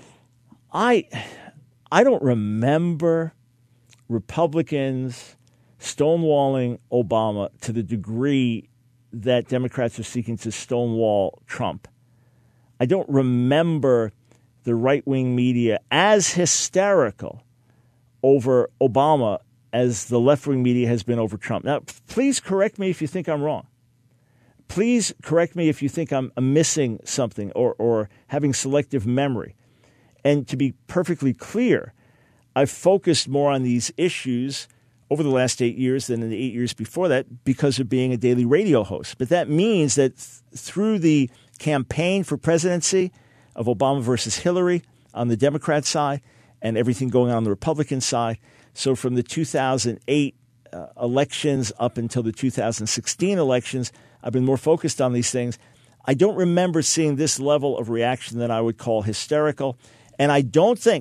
I don't remember Republicans stonewalling Obama to the degree that Democrats are seeking to stonewall Trump. I don't remember the right-wing media as hysterical over Obama as the left-wing media has been over Trump. Now, please correct me if you think I'm wrong. Please correct me if you think I'm missing something or having selective memory. And to be perfectly clear, I've focused more on these issues over the last 8 years than in the 8 years before that because of being a daily radio host. But that means that through the campaign for presidency of Obama versus Hillary on the Democrat side and everything going on the Republican side, so from the 2008 elections up until the 2016 elections, I've been more focused on these things. I don't remember seeing this level of reaction that I would call hysterical. And I don't think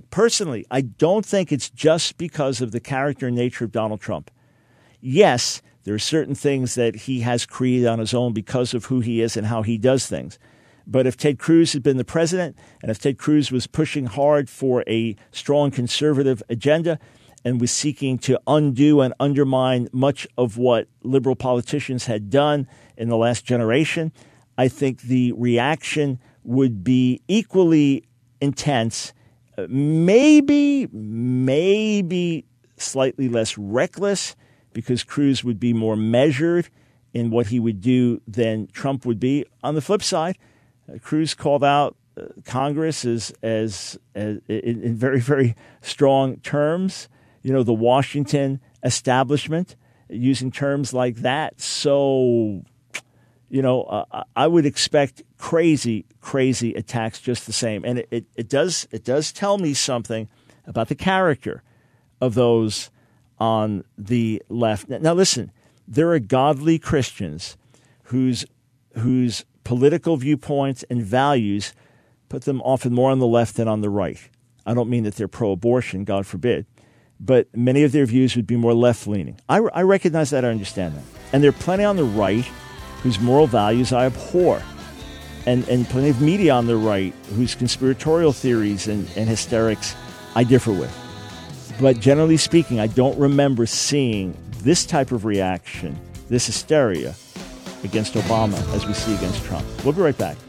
it's just because of the character and nature of Donald Trump. Yes, there are certain things that he has created on his own because of who he is and how he does things. But if Ted Cruz had been the president, and if Ted Cruz was pushing hard for a strong conservative agenda and was seeking to undo and undermine much of what liberal politicians had done in the last generation, I think the reaction would be equally intense, maybe slightly less reckless, because Cruz would be more measured in what he would do than Trump would be. On the flip side, Cruz called out Congress as in very, very strong terms. You know, the Washington establishment, using terms like that. So, I would expect crazy attacks just the same. And it does tell me something about the character of those on the left. Now, listen, there are godly Christians whose political viewpoints and values put them often more on the left than on the right. I don't mean that they're pro-abortion, God forbid, but many of their views would be more left-leaning. I recognize that, I understand that. And there are plenty on the right whose moral values I abhor, and plenty of media on the right whose conspiratorial theories and hysterics I differ with. But generally speaking, I don't remember seeing this type of reaction, this hysteria against Obama as we see against Trump. We'll be right back.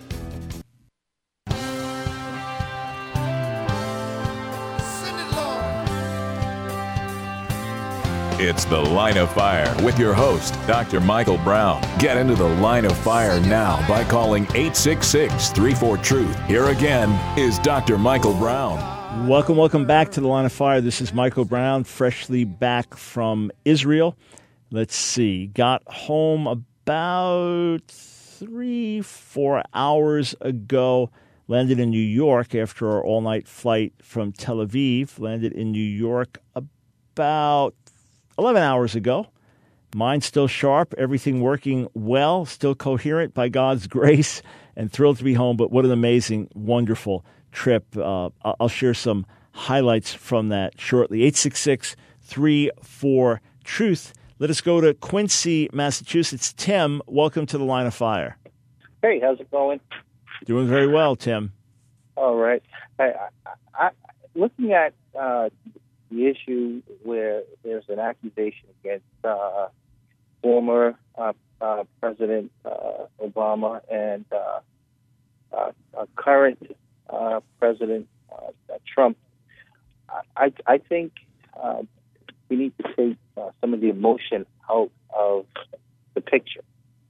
It's The Line of Fire with your host, Dr. Michael Brown. Get into the Line of Fire now by calling 866-34-TRUTH. Here again is Dr. Michael Brown. Welcome back to The Line of Fire. This is Michael Brown, freshly back from Israel. Let's see, got home about 3-4 hours ago. Landed in New York after our all-night flight from Tel Aviv. Landed in New York about 11 hours ago. Mind still sharp, everything working well, still coherent by God's grace, and thrilled to be home. But what an amazing, wonderful trip. I'll share some highlights from that shortly. 866-34-TRUTH. Let us go to Quincy, Massachusetts. Tim, welcome to the Line of Fire. Hey, how's it going? Doing very well, Tim. All right. I looking at the issue where there's an accusation against former President Obama and current President Trump, I think we need to take some of the emotion out of the picture.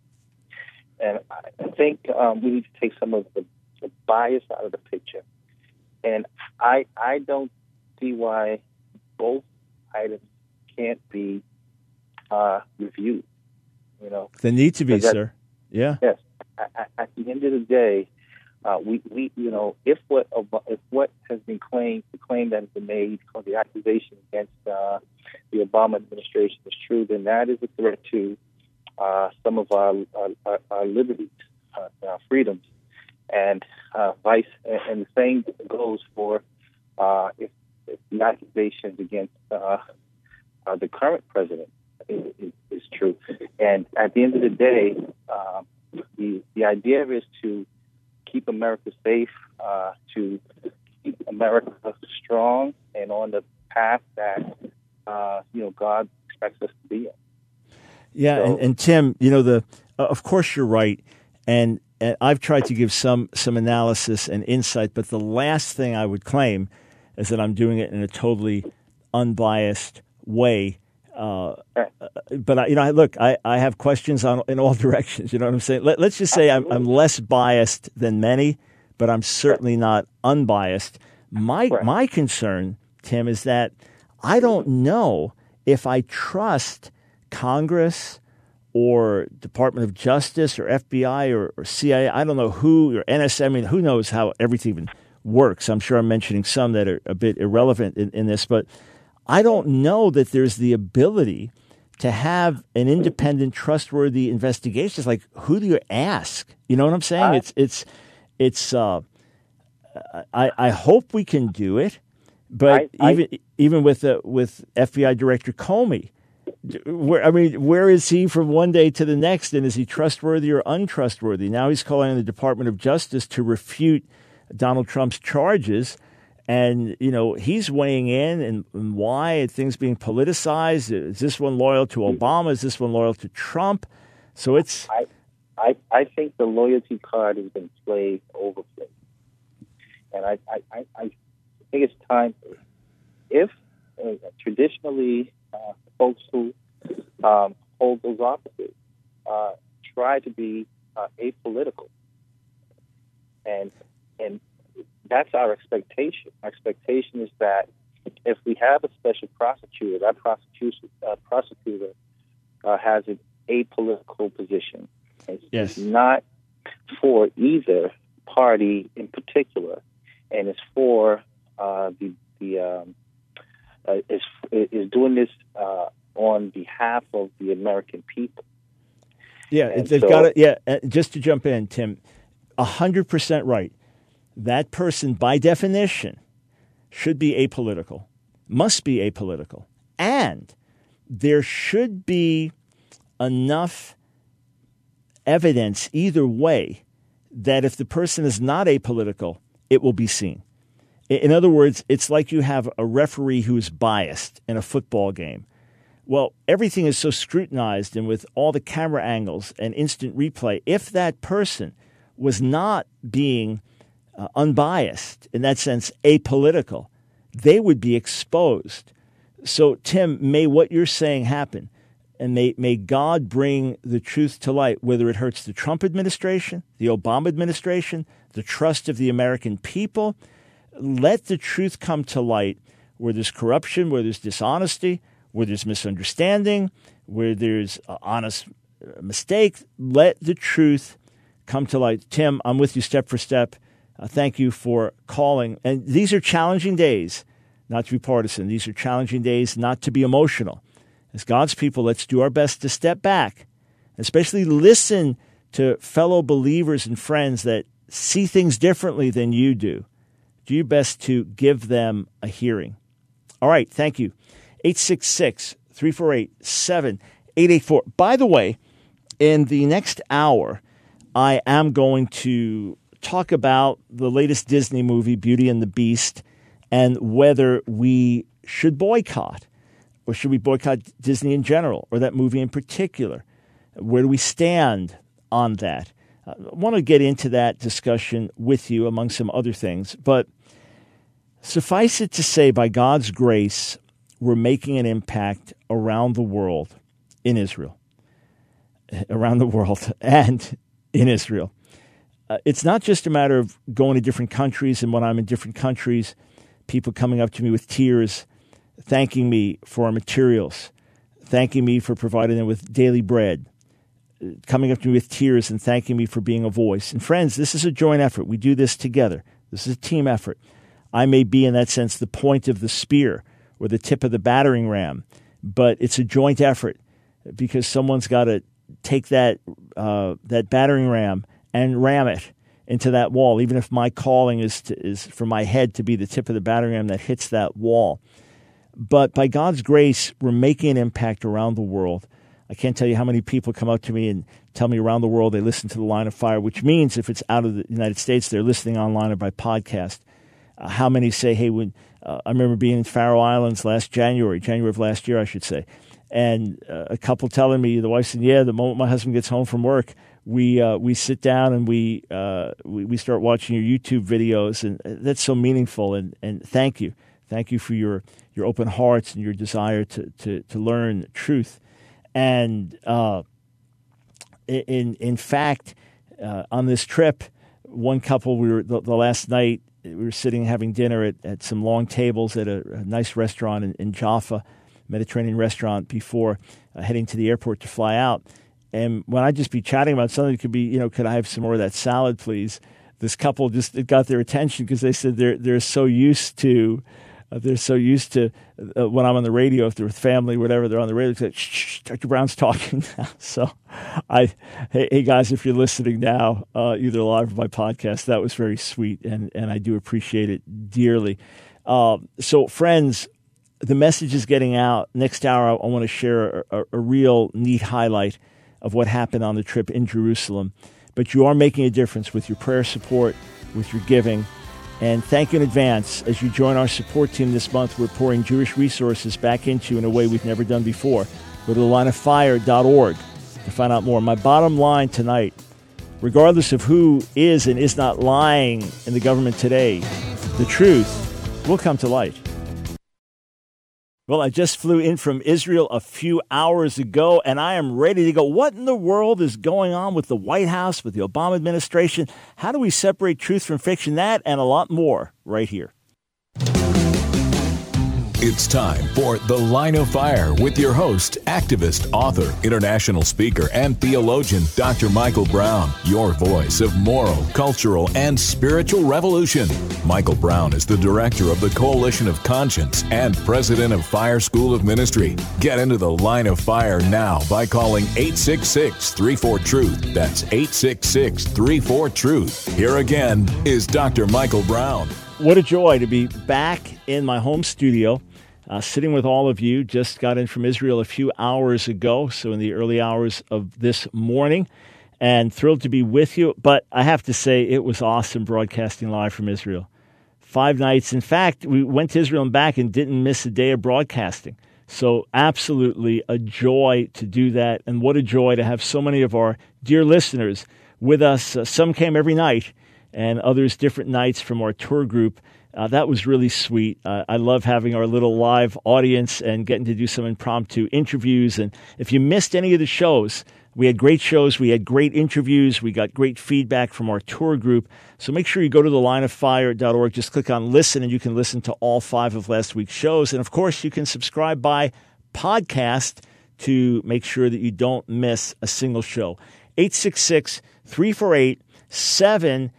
And I think we need to take some of the bias out of the picture. And I don't see why both items can't be reviewed. They need to be, sir. Yeah. Yes. At the end of the day, we if what has been claimed, the claim that has been made, or the accusation against the Obama administration is true, then that is a threat to some of our liberties, our freedoms, and vice. And the same goes for if the accusations against the current president is true. And at the end of the day, the idea is to keep America safe, to keep America strong and on the path that God expects us to be on. Yeah, So, and Tim, of course you're right, and I've tried to give some analysis and insight, but the last thing I would claim is that I'm doing it in a totally unbiased way. But I have questions in all directions. You know what I'm saying? Let's just say I'm less biased than many, but I'm certainly not unbiased. My concern, Tim, is that I don't know if I trust Congress or Department of Justice or FBI or CIA. I don't know who, or NSA. I mean, who knows how everything even works. I'm sure I'm mentioning some that are a bit irrelevant in this, but I don't know that there's the ability to have an independent, trustworthy investigation. It's like, who do you ask? You know what I'm saying? I hope we can do it, but even with FBI Director Comey, where is he from one day to the next, and is he trustworthy or untrustworthy? Now he's calling on the Department of Justice to refute Donald Trump's charges. And, he's weighing in and why things being politicized. Is this one loyal to Obama? Is this one loyal to Trump? So it's... I think the loyalty card has been played, overplayed. And I think it's time, if traditionally folks who hold those offices try to be apolitical. And that's our expectation. Our expectation is that if we have a special prosecutor, that prosecutor has an apolitical position. Yes. It's not for either party in particular, and it's for is doing this on behalf of the American people. Yeah, And they've so- got it. Yeah, just to jump in, Tim, 100% right. That person, by definition, should be apolitical, must be apolitical, and there should be enough evidence either way that if the person is not apolitical, it will be seen. In other words, it's like you have a referee who is biased in a football game. Well, everything is so scrutinized, and with all the camera angles and instant replay, if that person was not being unbiased, in that sense, apolitical, they would be exposed. So, Tim, may what you're saying happen, and may God bring the truth to light, whether it hurts the Trump administration, the Obama administration, the trust of the American people. Let the truth come to light where there's corruption, where there's dishonesty, where there's misunderstanding, where there's honest mistake. Let the truth come to light. Tim, I'm with you step for step. Thank you for calling. And these are challenging days, not to be partisan. These are challenging days, not to be emotional. As God's people, let's do our best to step back, especially listen to fellow believers and friends that see things differently than you do. Do your best to give them a hearing. All right, thank you. 866-348-7884. By the way, in the next hour, I am going to talk about the latest Disney movie, Beauty and the Beast, and whether we should boycott, or should we boycott Disney in general, or that movie in particular? Where do we stand on that? I want to get into that discussion with you, among some other things. But suffice it to say, by God's grace, we're making an impact around the world in Israel. Around the world and in Israel. It's not just a matter of going to different countries, and when I'm in different countries, people coming up to me with tears, thanking me for our materials, thanking me for providing them with daily bread, coming up to me with tears and thanking me for being a voice. And friends, this is a joint effort. We do this together. This is a team effort. I may be, in that sense, the point of the spear or the tip of the battering ram, but it's a joint effort because someone's got to take that battering ram and ram it into that wall, even if my calling is for my head to be the tip of the battering ram that hits that wall. But by God's grace, we're making an impact around the world. I can't tell you how many people come up to me and tell me around the world they listen to The Line of Fire, which means if it's out of the United States, they're listening online or by podcast. How many say, hey, I remember being in Faroe Islands January of last year, I should say, and a couple telling me, the wife said, yeah, the moment my husband gets home from work, we sit down and we start watching your YouTube videos, and that's so meaningful. And thank you for your open hearts and your desire to learn truth. And in fact, on this trip, one couple, the last night we were sitting having dinner at some long tables at a nice restaurant in Jaffa, Mediterranean restaurant, before heading to the airport to fly out. And when I'd just be chatting about something, it could be, could I have some more of that salad, please? This couple it got their attention because they said they're so used to when I'm on the radio, if they're with family, whatever, they're on the radio, they say, shh, Dr. Brown's talking now. So hey guys, if you're listening now, either live or by podcast, that was very sweet, and I do appreciate it dearly. So friends, the message is getting out. Next hour, I want to share a real neat highlight of what happened on the trip in Jerusalem. But you are making a difference with your prayer support, with your giving. And thank you in advance. As you join our support team this month, we're pouring Jewish resources back into in a way we've never done before. Go to thelineoffire.org to find out more. My bottom line tonight, regardless of who is and is not lying in the government today, the truth will come to light. Well, I just flew in from Israel a few hours ago, and I am ready to go. What in the world is going on with the White House, with the Obama administration? How do we separate truth from fiction? That and a lot more right here. It's time for The Line of Fire with your host, activist, author, international speaker, and theologian, Dr. Michael Brown, your voice of moral, cultural, and spiritual revolution. Michael Brown is the director of the Coalition of Conscience and president of Fire School of Ministry. Get into The Line of Fire now by calling 866-34-TRUTH. That's 866-34-TRUTH. Here again is Dr. Michael Brown. What a joy to be back in my home studio, sitting with all of you. Just got in from Israel a few hours ago, so in the early hours of this morning, and thrilled to be with you. But I have to say, it was awesome broadcasting live from Israel. 5 nights. In fact, we went to Israel and back and didn't miss a day of broadcasting. So absolutely a joy to do that, and what a joy to have so many of our dear listeners with us. Some came every night, and others different nights from our tour group. That was really sweet. I love having our little live audience and getting to do some impromptu interviews. And if you missed any of the shows, we had great shows. We had great interviews. We got great feedback from our tour group. So make sure you go to thelineoffire.org. Just click on listen, and you can listen to all 5 of last week's shows. And, of course, you can subscribe by podcast to make sure that you don't miss a single show. 866-348-7884.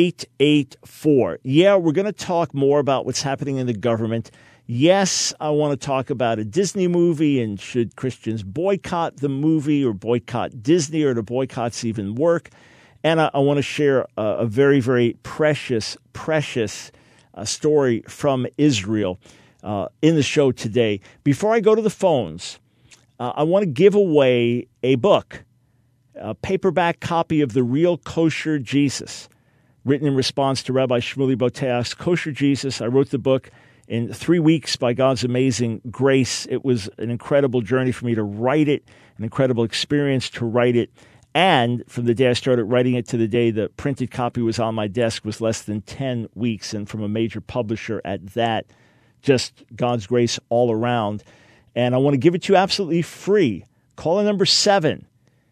Yeah, we're going to talk more about what's happening in the government. Yes, I want to talk about a Disney movie, and should Christians boycott the movie or boycott Disney, or do boycotts even work? And I want to share a very, very precious story from Israel in the show today. Before I go to the phones, I want to give away a book, a paperback copy of The Real Kosher Jesus, written in response to Rabbi Shmuley Boteach's Kosher Jesus. I wrote the book in 3 weeks by God's amazing grace. It was an incredible journey for me to write it, an incredible experience to write it. And from the day I started writing it to the day the printed copy was on my desk was less than 10 weeks, and from a major publisher at that. Just God's grace all around. And I want to give it to you absolutely free. Caller number 7,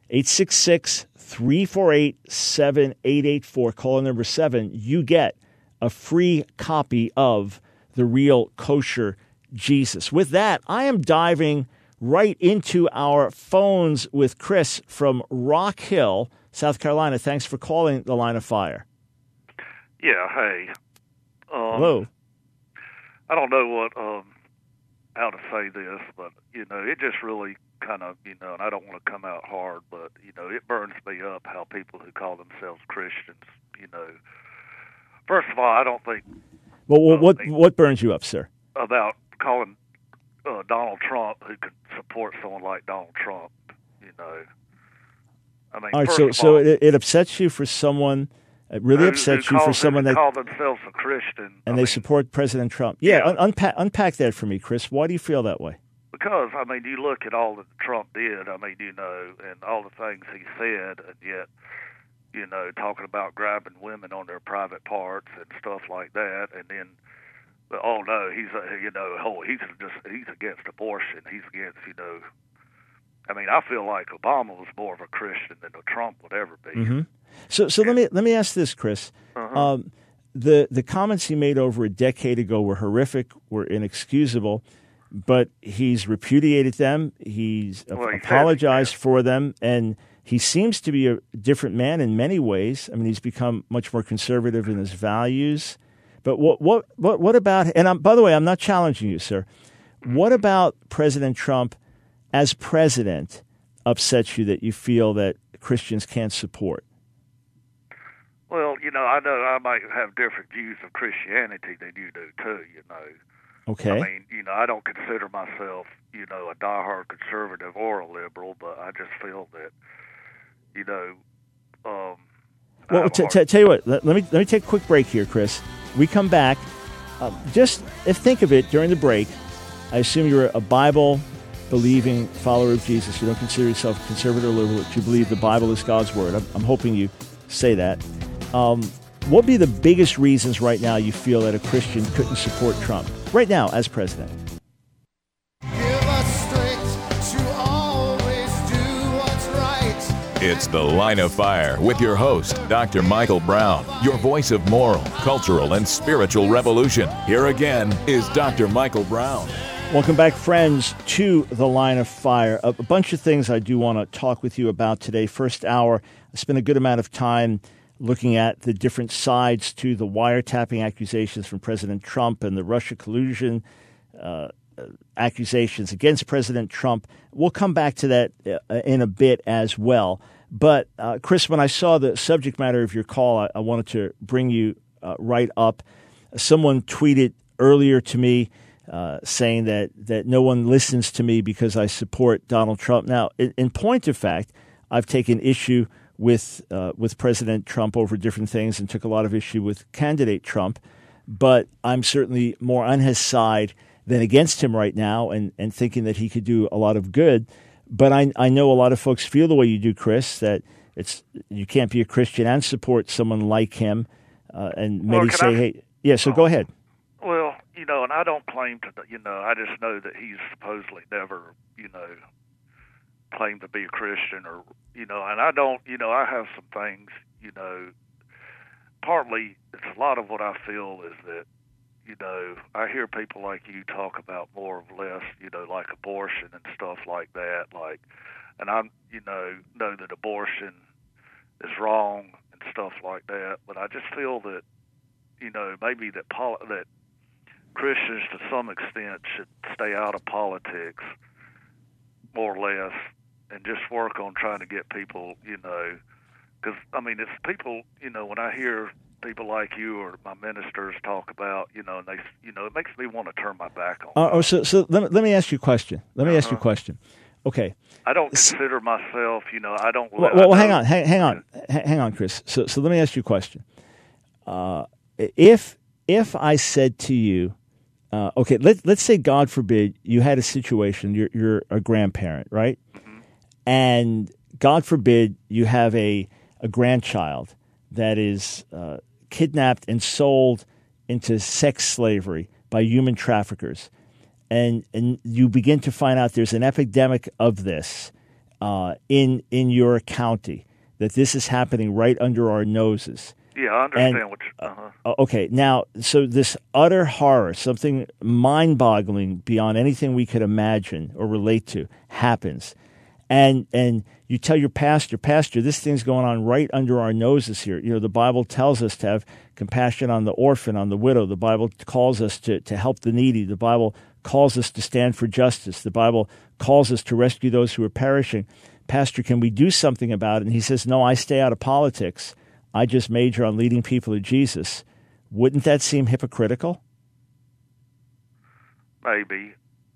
866-348-7884. Caller number 7, you get a free copy of The Real Kosher Jesus. With that, I am diving right into our phones with Chris from Rock Hill, South Carolina. Thanks for calling The Line of Fire. Yeah, hey. Hello. I don't know how to say this, but, it just really kind of, and I don't want to come out hard, but, it burns me up how people who call themselves Christians, First of all, I don't think... Well, what burns you up, sir? About calling Donald Trump, who can support someone like Donald Trump, I mean, all right, so it upsets you for someone... It really upsets you for someone that call themselves a Christian, and they support President Trump. Yeah, unpack that for me, Chris. Why do you feel that way? Because you look at all that Trump did. and all the things he said, and yet, talking about grabbing women on their private parts and stuff like that, and then, oh no, he's against abortion. He's against, I feel like Obama was more of a Christian than Trump would ever be. Mm-hmm. So let me ask this, Chris. Uh-huh. The comments he made over a decade ago were horrific, were inexcusable, but he's repudiated them. He's apologized for them, and he seems to be a different man in many ways. He's become much more conservative in his values. But what about? And by the way, I'm not challenging you, sir. What about President Trump as president upsets you that you feel that Christians can't support? Well, I know I might have different views of Christianity than you do, too, Okay. I don't consider myself, a diehard conservative or a liberal, but I just feel that, Well, tell you what, let me take a quick break here, Chris. We come back. Just think of it during the break. I assume you're a Bible-believing follower of Jesus. You don't consider yourself a conservative or liberal, but you believe the Bible is God's Word. I'm hoping you say that. What would be the biggest reasons right now you feel that a Christian couldn't support Trump right now as president? It's The Line of Fire with your host, Dr. Michael Brown, your voice of moral, cultural, and spiritual revolution. Here again is Dr. Michael Brown. Welcome back, friends, to The Line of Fire. A bunch of things I do want to talk with you about today. First hour, I spent a good amount of time looking at the different sides to the wiretapping accusations from President Trump and the Russia collusion accusations against President Trump. We'll come back to that in a bit as well. But, Chris, when I saw the subject matter of your call, I wanted to bring you right up. Someone tweeted earlier to me saying that no one listens to me because I support Donald Trump. Now, in point of fact, I've taken issue with President Trump over different things and took a lot of issue with candidate Trump, but I'm certainly more on his side than against him right now and thinking that he could do a lot of good. But I know a lot of folks feel the way you do, Chris, that you can't be a Christian and support someone like him. And many say, hey, yeah, so go ahead. Well, and I don't claim to, I just know that he's supposedly never, claimed to be a Christian or, and I don't, I have some things, partly it's a lot of what I feel is that, I hear people like you talk about more or less, like abortion and stuff like that, and I, know that abortion is wrong and stuff like that, but I just feel that, maybe that Christians to some extent should stay out of politics, more or less, and just work on trying to get people, because, it's people, when I hear people like you or my ministers talk about, and they, it makes me want to turn my back on. So let me ask you a question. Ask you a question. Okay. I don't consider myself, I don't. Well, hang on, Chris. So let me ask you a question. If I said to you, okay, let's say, God forbid, you had a situation, you're a grandparent, right? Mm-hmm. And God forbid you have a grandchild that is kidnapped and sold into sex slavery by human traffickers. And you begin to find out there's an epidemic of this in your county, that this is happening right under our noses. Yeah, I understand what you're... Okay, now, so this utter horror, something mind-boggling beyond anything we could imagine or relate to, happens. And you tell your pastor, this thing's going on right under our noses here. The Bible tells us to have compassion on the orphan, on the widow. The Bible calls us to help the needy. The Bible calls us to stand for justice. The Bible calls us to rescue those who are perishing. Pastor, can we do something about it? And he says, no, I stay out of politics. I just major on leading people to Jesus. Wouldn't that seem hypocritical? Maybe.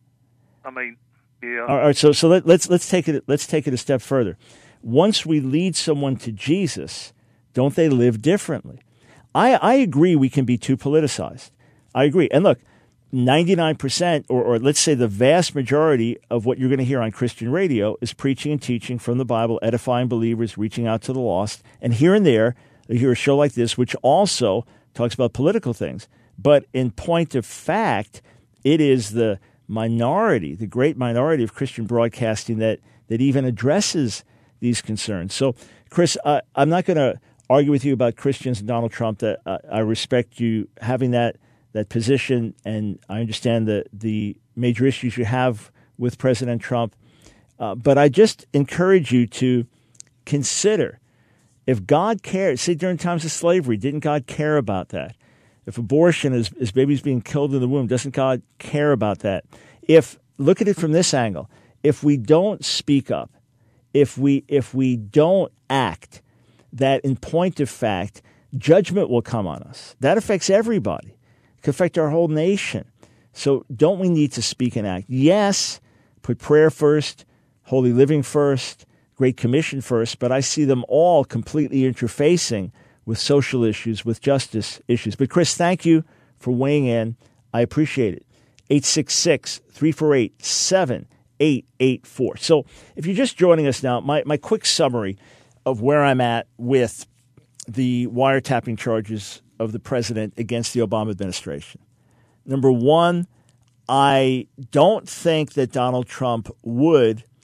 Yeah. All right. So let's take it a step further. Once we lead someone to Jesus, don't they live differently? I agree we can be too politicized. I agree. And look, 99% or let's say the vast majority of what you're going to hear on Christian radio is preaching and teaching from the Bible, edifying believers, reaching out to the lost. And here and there, you hear a show like this, which also talks about political things. But in point of fact, it is the minority, the great minority of Christian broadcasting that even addresses these concerns. So, Chris, I'm not going to argue with you about Christians and Donald Trump. That I respect you having that position, and I understand the major issues you have with President Trump. But I just encourage you to consider, if God cared, say during times of slavery, didn't God care about that? If abortion is babies being killed in the womb, doesn't God care about that? Look at it from this angle, if we don't speak up, if we don't act, that in point of fact, judgment will come on us. That affects everybody. It could affect our whole nation. So don't we need to speak and act? Yes, put prayer first, holy living first, Great Commission first, but I see them all completely interfacing with social issues, with justice issues. But Chris, thank you for weighing in. I appreciate it. 866-348-7884. So if you're just joining us now, my quick summary of where I'm at with the wiretapping charges of the president against the Obama administration. Number one, I don't think that Donald Trump would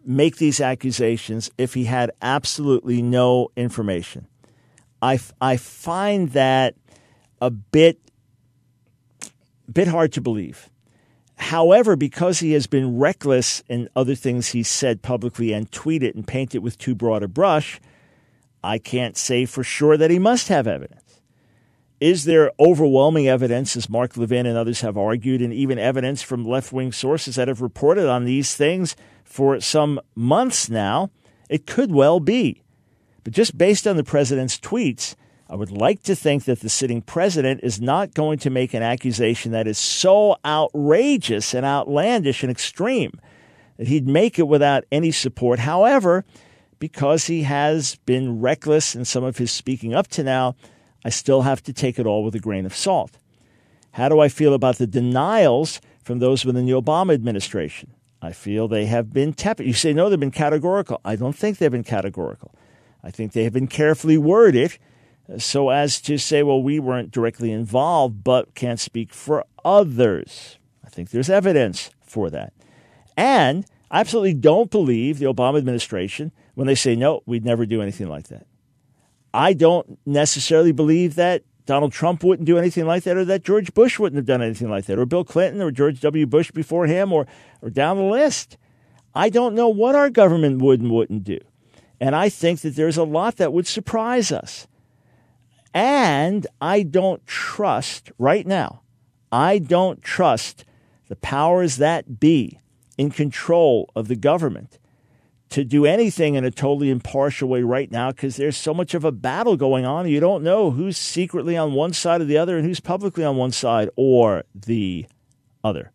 make these accusations if he had absolutely no information. I find that a bit hard to believe. However, because he has been reckless in other things he's said publicly and tweeted and painted with too broad a brush, I can't say for sure that he must have evidence. Is there overwhelming evidence, as Mark Levin and others have argued, and even evidence from left-wing sources that have reported on these things for some months now? It could well be. But just based on the president's tweets, I would like to think that the sitting president is not going to make an accusation that is so outrageous and outlandish and extreme that he'd make it without any support. However, because he has been reckless in some of his speaking up to now, I still have to take it all with a grain of salt. How do I feel about the denials from those within the Obama administration? I feel they have been tepid. You say, no, they've been categorical. I don't think they've been categorical. I think they have been carefully worded so as to say, well, we weren't directly involved, but can't speak for others. I think there's evidence for that. And I absolutely don't believe the Obama administration when they say, no, we'd never do anything like that. I don't necessarily believe that Donald Trump wouldn't do anything like that, or that George Bush wouldn't have done anything like that, or Bill Clinton or George W. Bush before him, or down the list. I don't know what our government would and wouldn't do. And I think that there's a lot that would surprise us. And I don't trust, right now, I don't trust the powers that be in control of the government to do anything in a totally impartial way right now, because there's so much of a battle going on. You don't know who's secretly on one side or the other and who's publicly on one side or the other.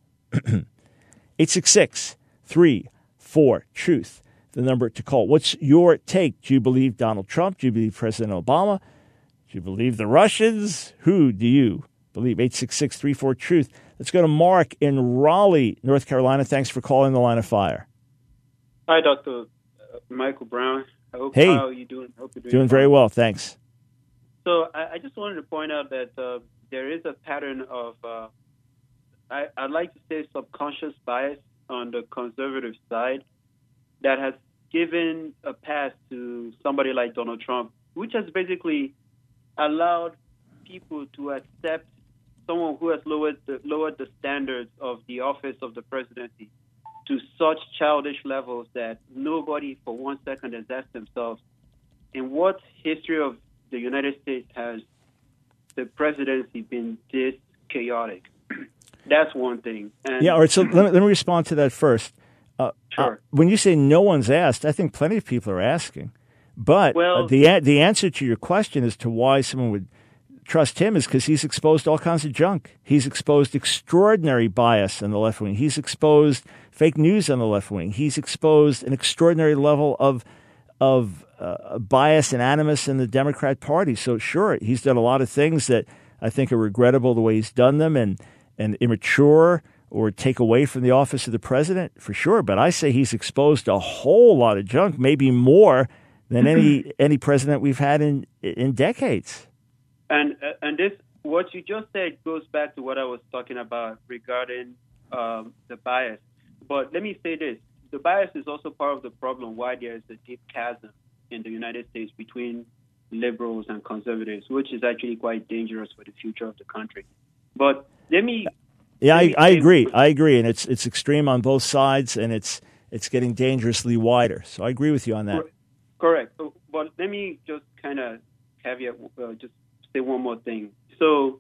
866-344-TRUTH, the number to call. What's your take? Do you believe Donald Trump? Do you believe President Obama? Do you believe the Russians? Who do you believe? 866-34-TRUTH. Let's go to Mark in Raleigh, North Carolina. Thanks for calling the Line of Fire. Hi, Dr. Michael Brown. How are you doing? I hope you're doing very well, thanks. So I just wanted to point out that there is a pattern of, I'd like to say, subconscious bias on the conservative side that has given a pass to somebody like Donald Trump, which has basically allowed people to accept someone who has lowered the standards of the office of the presidency to such childish levels that nobody for 1 second has asked themselves, in what history of the United States has the presidency been this chaotic? That's one thing. And all right, so let me respond to that first. Sure. When you say no one's asked, I think plenty of people are asking. But the answer to your question as to why someone would trust him is because he's exposed all kinds of junk. He's exposed extraordinary bias in the left wing. He's exposed fake news on the left wing. He's exposed an extraordinary level of bias and animus in the Democrat Party. So sure, he's done a lot of things that I think are regrettable the way he's done them and immature or take away from the office of the president, for sure. But I say he's exposed a whole lot of junk, maybe more than any president we've had in decades. And this, what you just said, goes back to what I was talking about regarding the bias. But let me say this: the bias is also part of the problem. Why there is a deep chasm in the United States between liberals and conservatives, which is actually quite dangerous for the future of the country. But let me. Yeah, I agree. I agree, and it's extreme on both sides, and it's getting dangerously wider. So I agree with you on that. Correct. But let me just kind of caveat, just say one more thing. So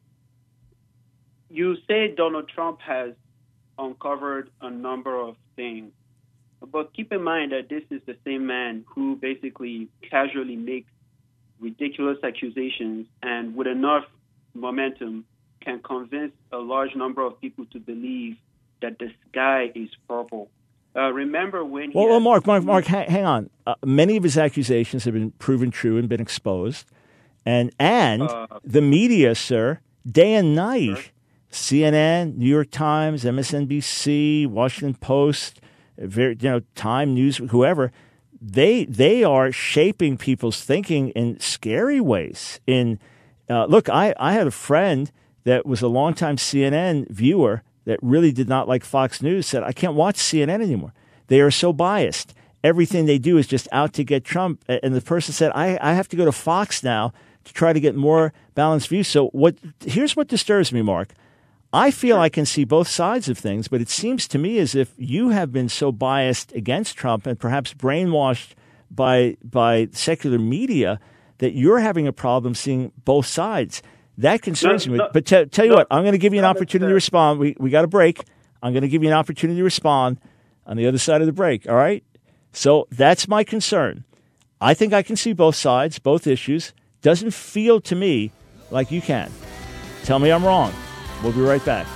you say Donald Trump has uncovered a number of things, but keep in mind that this is the same man who basically casually makes ridiculous accusations and with enough momentum can convince a large number of people to believe that the sky is purple. Remember when he... Well, Mark, hang on. Many of his accusations have been proven true and been exposed. And the media, sir, day and night, sure. CNN, New York Times, MSNBC, Washington Post, Time News, whoever, they are shaping people's thinking in scary ways. Look, I had a friend that was a longtime CNN viewer that really did not like Fox News, said, I can't watch CNN anymore. They are so biased. everything they do is just out to get Trump. And the person said, I have to go to Fox now to try to get more balanced views. So here's what disturbs me, Mark. I feel I can see both sides of things, but it seems to me as if you have been so biased against Trump and perhaps brainwashed by secular media that you're having a problem seeing both sides. That concerns me. But tell you what, I'm going to give you an opportunity to respond. We got a break. I'm going to give you an opportunity to respond on the other side of the break, all right? So that's my concern. I think I can see both sides, both issues. Doesn't feel to me like you can. Tell me I'm wrong. We'll be right back.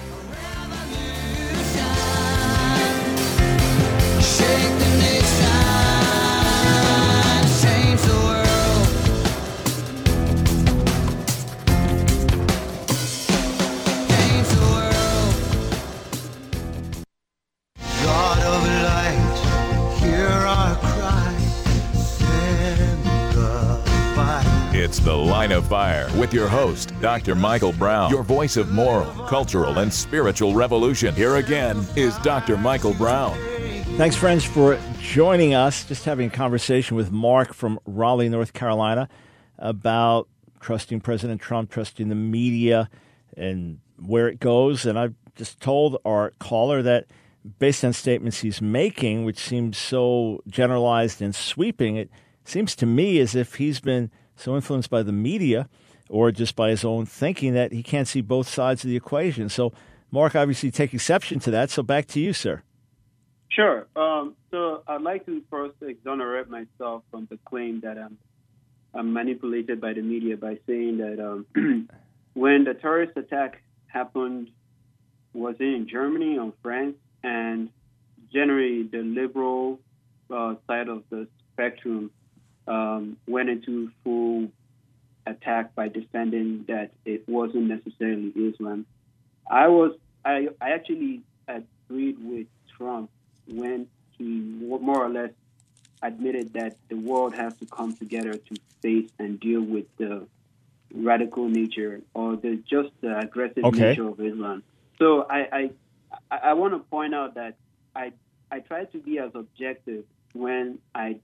It's The Line of Fire with your host, Dr. Michael Brown, your voice of moral, cultural, and spiritual revolution. Here again is Dr. Michael Brown. Thanks, friends, for joining us. Just having a conversation with Mark from Raleigh, North Carolina, about trusting President Trump, trusting the media, and where it goes. And I've just told our caller that based on statements he's making, which seems so generalized and sweeping, it seems to me as if he's been so influenced by the media or just by his own thinking that he can't see both sides of the equation. So, Mark, obviously take exception to that. So back to you, sir. Sure. So I'd like to first exonerate myself from the claim that I'm manipulated by the media by saying that when the terrorist attack happened, was it in Germany or France? And generally the liberal side of the spectrum went into full attack by defending that it wasn't necessarily Islam. I actually agreed with Trump when he more or less admitted that the world has to come together to face and deal with the radical nature or the aggressive nature of Islam. So I want to point out that I try to be as objective when I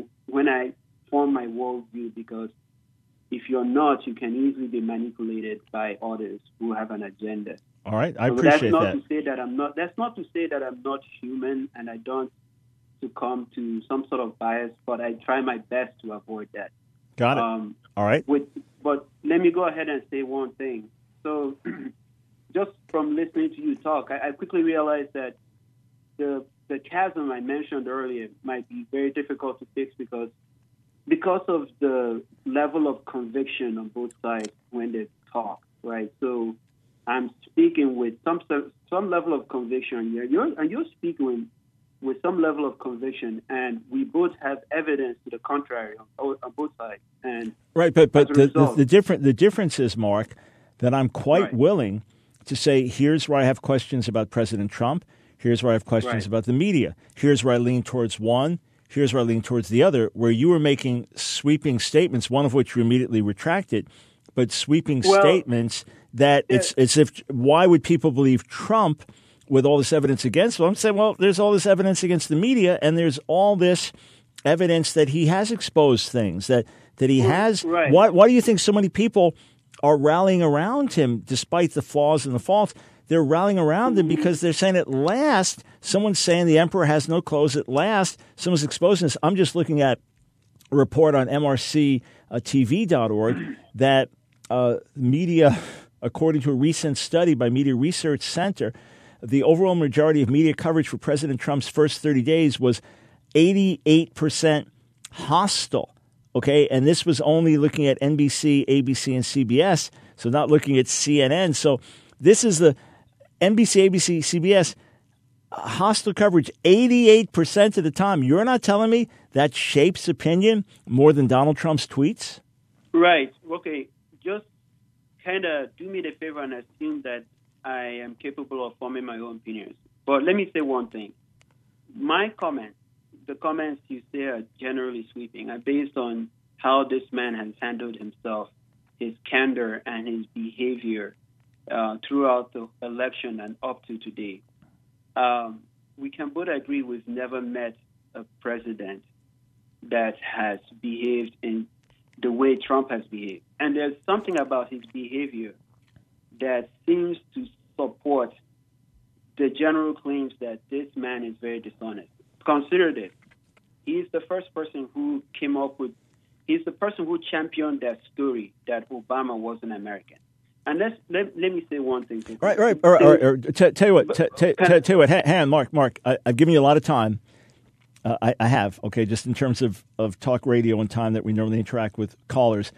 form my worldview, because if you're not, you can easily be manipulated by others who have an agenda. All right, I appreciate that. That's not to say that I'm not human and I don't succumb to some sort of bias, but I try my best to avoid that. Got it. All right. But let me go ahead and say one thing. So just from listening to you talk, I quickly realized that the chasm I mentioned earlier might be very difficult to fix because of the level of conviction on both sides when they talk, right? So I'm speaking with some level of conviction here. You're speaking with some level of conviction, and we both have evidence to the contrary on both sides. And right, but the difference is, Mark, that I'm quite willing to say, here's where I have questions about President Trump. Here's where I have questions about the media. Here's where I lean towards one. Here's where I lean towards the other, where you were making sweeping statements, one of which you immediately retracted, but sweeping statements that it's as if, why would people believe Trump with all this evidence against him? I'm saying, well, there's all this evidence against the media, and there's all this evidence that he has exposed things, that he has. Right. Why do you think so many people are rallying around him despite the flaws and the faults? They're rallying around him because they're saying at last, someone's saying the emperor has no clothes. At last, someone's exposing this. I'm just looking at a report on mrctv.org that media, according to a recent study by Media Research Center, the overall majority of media coverage for President Trump's first 30 days was 88% hostile. Okay, and this was only looking at NBC, ABC, and CBS, so not looking at CNN. So this is the NBC, ABC, CBS hostile coverage 88% of the time. You're not telling me that shapes opinion more than Donald Trump's tweets? Right. Okay. Just kind of do me the favor and assume that I am capable of forming my own opinions. But let me say one thing. My comments, the comments you say are generally sweeping, are based on how this man has handled himself, his candor and his behavior throughout the election and up to today. We can both agree we've never met a president that has behaved in the way Trump has behaved. And there's something about his behavior that seems to support the general claims that this man is very dishonest. Consider this. He's the first person who he's the person who championed that story that Obama was an American. And let me say one thing. Right. Tell you what. Hang on, Mark. I've given you a lot of time. I have, okay, just in terms of talk radio and time that we normally interact with callers.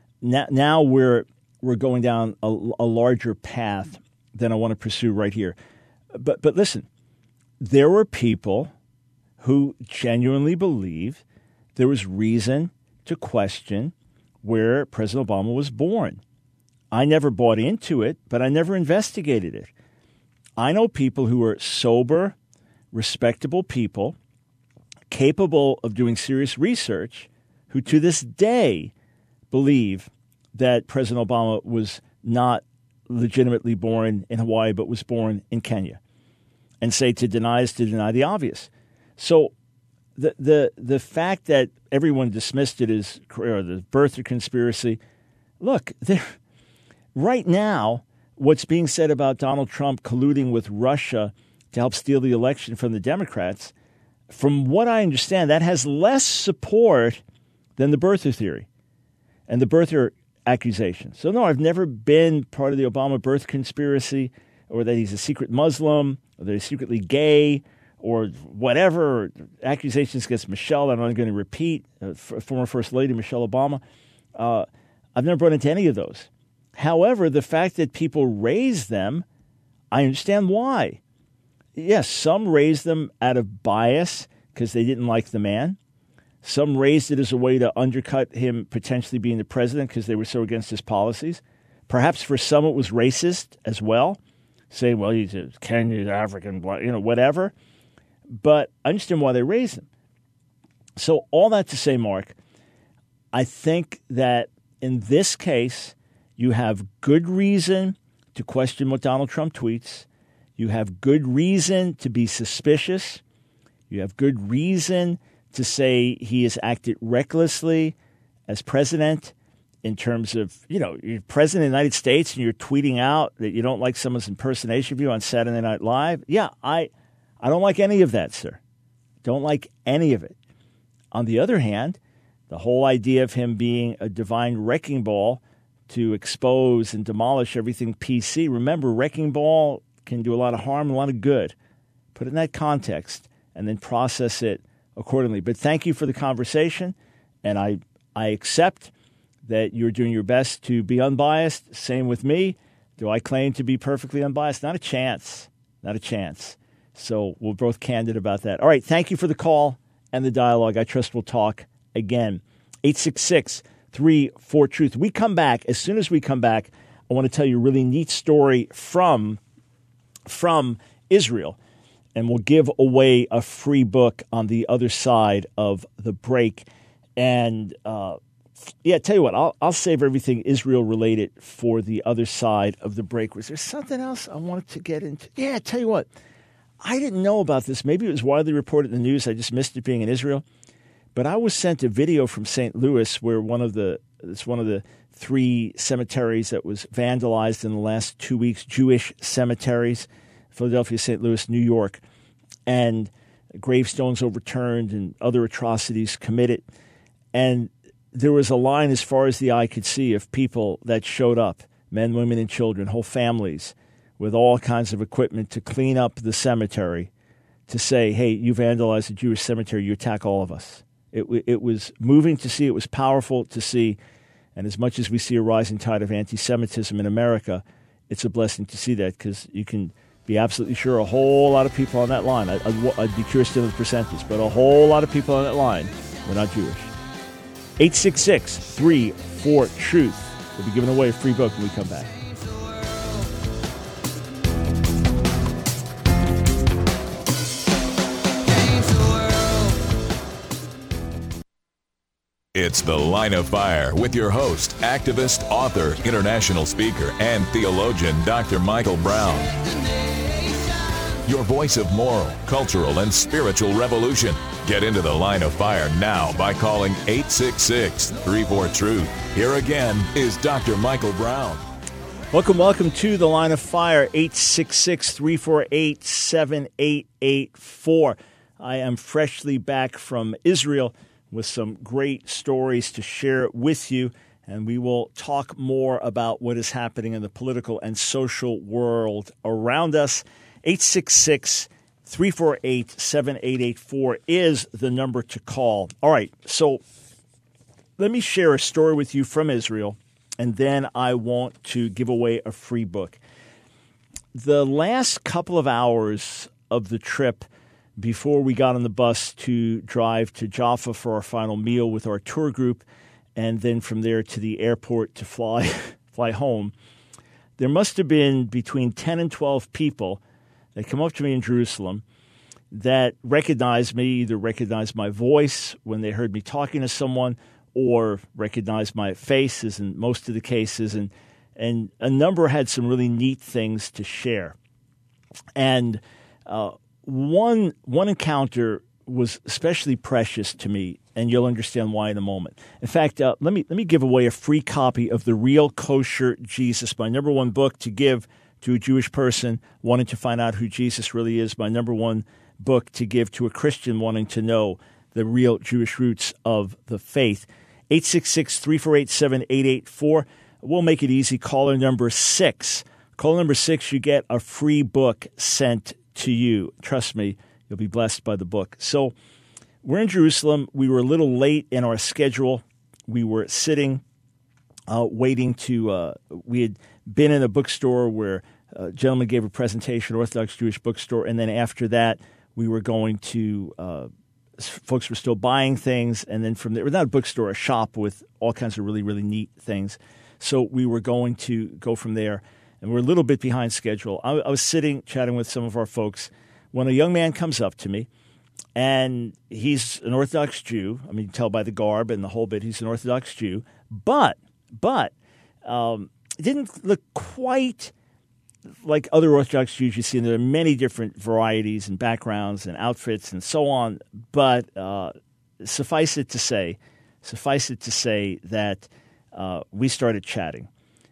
Now we're going down a larger path than I want to pursue right here. But listen, there were people who genuinely believe there was reason to question where President Obama was born. I never bought into it, but I never investigated it. I know people who are sober, respectable people, capable of doing serious research, who to this day believe that President Obama was not legitimately born in Hawaii, but was born in Kenya, and say to deny is to deny the obvious. So the fact that everyone dismissed it as the birther conspiracy, look, right now, what's being said about Donald Trump colluding with Russia to help steal the election from the Democrats, from what I understand, that has less support than the birther theory and the birther accusation. So, no, I've never been part of the Obama birth conspiracy, or that he's a secret Muslim, or that he's secretly gay, or whatever, or accusations against Michelle that I'm not going to repeat, former First Lady Michelle Obama. I've never brought into any of those. However, the fact that people raise them, I understand why. Yes, some raised them out of bias because they didn't like the man. Some raised it as a way to undercut him potentially being the president because they were so against his policies. Perhaps for some it was racist as well, saying, well, he's a Kenyan, African, whatever. But I understand why they raised him. So all that to say, Mark, I think that in this case, you have good reason to question what Donald Trump tweets. You have good reason to be suspicious. You have good reason to say he has acted recklessly as president in terms of, you're president of the United States and you're tweeting out that you don't like someone's impersonation of you on Saturday Night Live. Yeah, I don't like any of that, sir. Don't like any of it. On the other hand, the whole idea of him being a divine wrecking ball to expose and demolish everything PC. Remember, wrecking ball can do a lot of harm and a lot of good. Put it in that context and then process it accordingly. But thank you for the conversation, and I accept that you're doing your best to be unbiased. Same with me. Do I claim to be perfectly unbiased? Not a chance. Not a chance. So we're both candid about that. All right, thank you for the call and the dialogue. I trust we'll talk again. 866-34-TRUTH. We come back. As soon as we come back, I want to tell you a really neat story from Israel, and we'll give away a free book on the other side of the break. And tell you what, I'll save everything Israel related for the other side of the break. Was there something else I wanted to get into? Yeah, tell you what, I didn't know about this. Maybe it was widely reported in the news. I just missed it being in Israel. But I was sent a video from St. Louis where it's one of the 3 cemeteries that was vandalized in the last 2 weeks, Jewish cemeteries, Philadelphia, St. Louis, New York, and gravestones overturned and other atrocities committed. And there was a line as far as the eye could see of people that showed up, men, women, and children, whole families, with all kinds of equipment to clean up the cemetery, to say, hey, you vandalized a Jewish cemetery, you attack all of us. It was moving to see. It was powerful to see. And as much as we see a rising tide of anti-Semitism in America, it's a blessing to see that, because you can be absolutely sure a whole lot of people on that line, I'd be curious to know the percentage, but a whole lot of people on that line were not Jewish. 866-34-TRUTH. We'll be giving away a free book when we come back. It's The Line of Fire with your host, activist, author, international speaker, and theologian, Dr. Michael Brown. Your voice of moral, cultural, and spiritual revolution. Get into the line of fire now by calling 866-34-TRUTH. Here again is Dr. Michael Brown. Welcome to the Line of Fire, 866-348-7884. I am freshly back from Israel with some great stories to share with you, and we will talk more about what is happening in the political and social world around us. 866-348-7884 is the number to call. All right, so let me share a story with you from Israel, and then I want to give away a free book. The last couple of hours of the trip before we got on the bus to drive to Jaffa for our final meal with our tour group, and then from there to the airport to fly home, there must have been between 10 and 12 people that come up to me in Jerusalem that recognized me, either recognized my voice when they heard me talking to someone, or recognized my face, as in most of the cases, and a number had some really neat things to share. And one encounter was especially precious to me, and you'll understand why in a moment. In fact, let me give away a free copy of The Real Kosher Jesus, my number one book to give to a Jewish person wanting to find out who Jesus really is, my number one book to give to a Christian wanting to know the real Jewish roots of the faith. 866-348-7884. We'll make it easy. Caller number 6. Caller number 6, you get a free book sent to you. Trust me, you'll be blessed by the book. So we're in Jerusalem. We were a little late in our schedule. We were sitting, waiting to, we had been in a bookstore where a gentleman gave a presentation, Orthodox Jewish bookstore, and then after that, we were going to, folks were still buying things, and then from there, not a bookstore, a shop with all kinds of really, really neat things. So we were going to go from there, and we're a little bit behind schedule. I was sitting, chatting with some of our folks, when a young man comes up to me, and he's an Orthodox Jew. I mean, you can tell by the garb and the whole bit, he's an Orthodox Jew, but didn't look quite like other Orthodox Jews you see. And there are many different varieties and backgrounds and outfits and so on. But suffice it to say that we started chatting.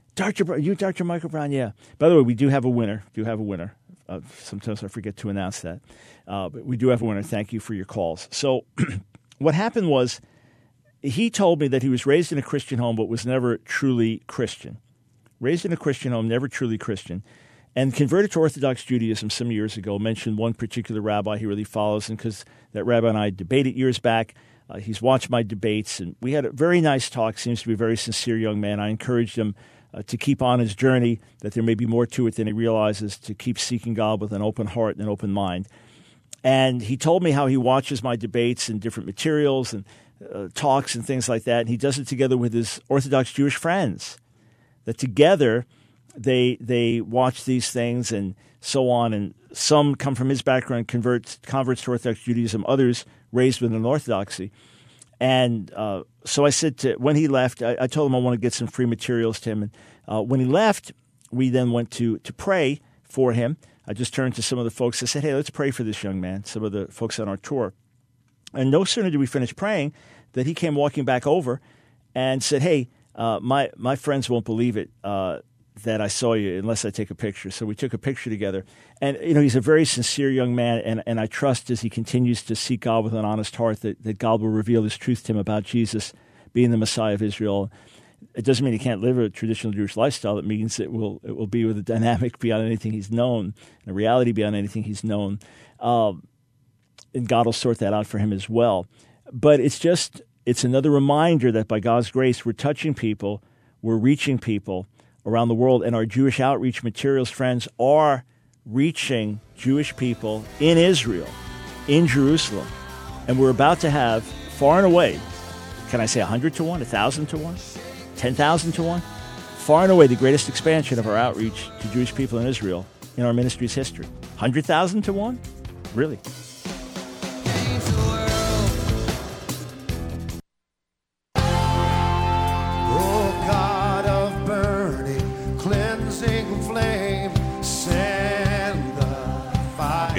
Dr. Michael Brown, yeah. By the way, we do have a winner. Sometimes I forget to announce that. But we do have a winner. Thank you for your calls. So what happened was he told me that he was raised in a Christian home but was never truly Christian. Raised in a Christian home, never truly Christian, and converted to Orthodox Judaism some years ago. Mentioned one particular rabbi he really follows, and because that rabbi and I debated years back, he's watched my debates, and we had a very nice talk. Seems to be a very sincere young man. I encouraged him to keep on his journey, that there may be more to it than he realizes, to keep seeking God with an open heart and an open mind. And he told me how he watches my debates and different materials and talks and things like that, and he does it together with his Orthodox Jewish friends. That together they watch these things and so on, and some come from his background, converts to Orthodox Judaism, others raised within Orthodoxy. And so I said when he left, I told him I want to get some free materials to him. And when he left, we then went to pray for him. I just turned to some of the folks. I said, hey, let's pray for this young man, some of the folks on our tour. And no sooner did we finish praying that he came walking back over and said, hey, my friends won't believe it that I saw you unless I take a picture. So we took a picture together. And, he's a very sincere young man, and I trust as he continues to seek God with an honest heart that God will reveal his truth to him about Jesus being the Messiah of Israel. It doesn't mean he can't live a traditional Jewish lifestyle. It means it will be with a dynamic beyond anything he's known, and a reality beyond anything he's known. And God will sort that out for him as well. But it's another reminder that by God's grace, we're touching people, we're reaching people around the world, and our Jewish outreach materials, friends, are reaching Jewish people in Israel, in Jerusalem. And we're about to have, far and away, can I say 100 to 1, 1,000 to 1, 10,000 to 1? Far and away the greatest expansion of our outreach to Jewish people in Israel in our ministry's history. 100,000 to 1? Really?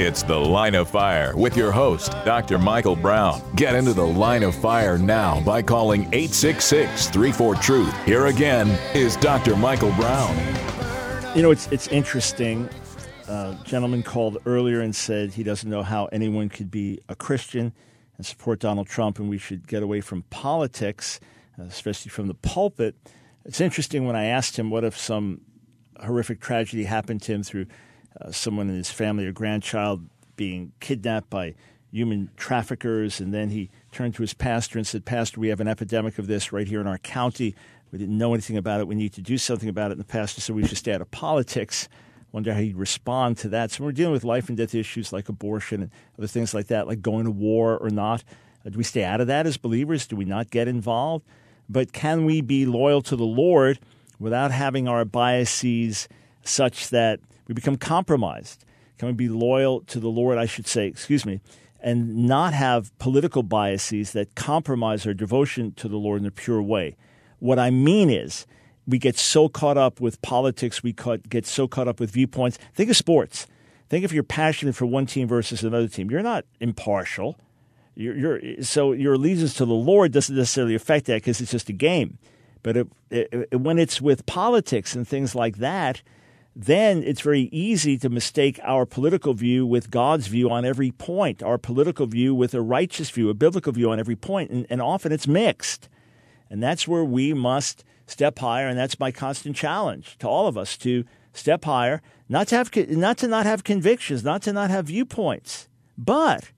It's The Line of Fire with your host, Dr. Michael Brown. Get into the Line of Fire now by calling 866-34-TRUTH. Here again is Dr. Michael Brown. You know, it's interesting. A gentleman called earlier and said he doesn't know how anyone could be a Christian and support Donald Trump, and we should get away from politics, especially from the pulpit. It's interesting when I asked him what if some horrific tragedy happened to him through someone in his family or grandchild being kidnapped by human traffickers, and then he turned to his pastor and said, "Pastor, we have an epidemic of this right here in our county. We didn't know anything about it. We need to do something about it." And the pastor said we should stay out of politics. Wonder how he'd respond to that. So we're dealing with life and death issues like abortion and other things like that, like going to war or not. Do we stay out of that as believers? Do we not get involved? But can we be loyal to the Lord without having our biases such that we become compromised? Can we be loyal to the Lord, and not have political biases that compromise our devotion to the Lord in a pure way? What I mean is, we get so caught up with politics, we get so caught up with viewpoints. Think of sports. Think if you're passionate for one team versus another team. You're not impartial. So your allegiance to the Lord doesn't necessarily affect that because it's just a game. But when it's with politics and things like that, then it's very easy to mistake our political view with God's view on every point, our political view with a righteous view, a biblical view on every point, and often it's mixed. And that's where we must step higher, and that's my constant challenge to all of us, to step higher, not to not have convictions, not to not have viewpoints, but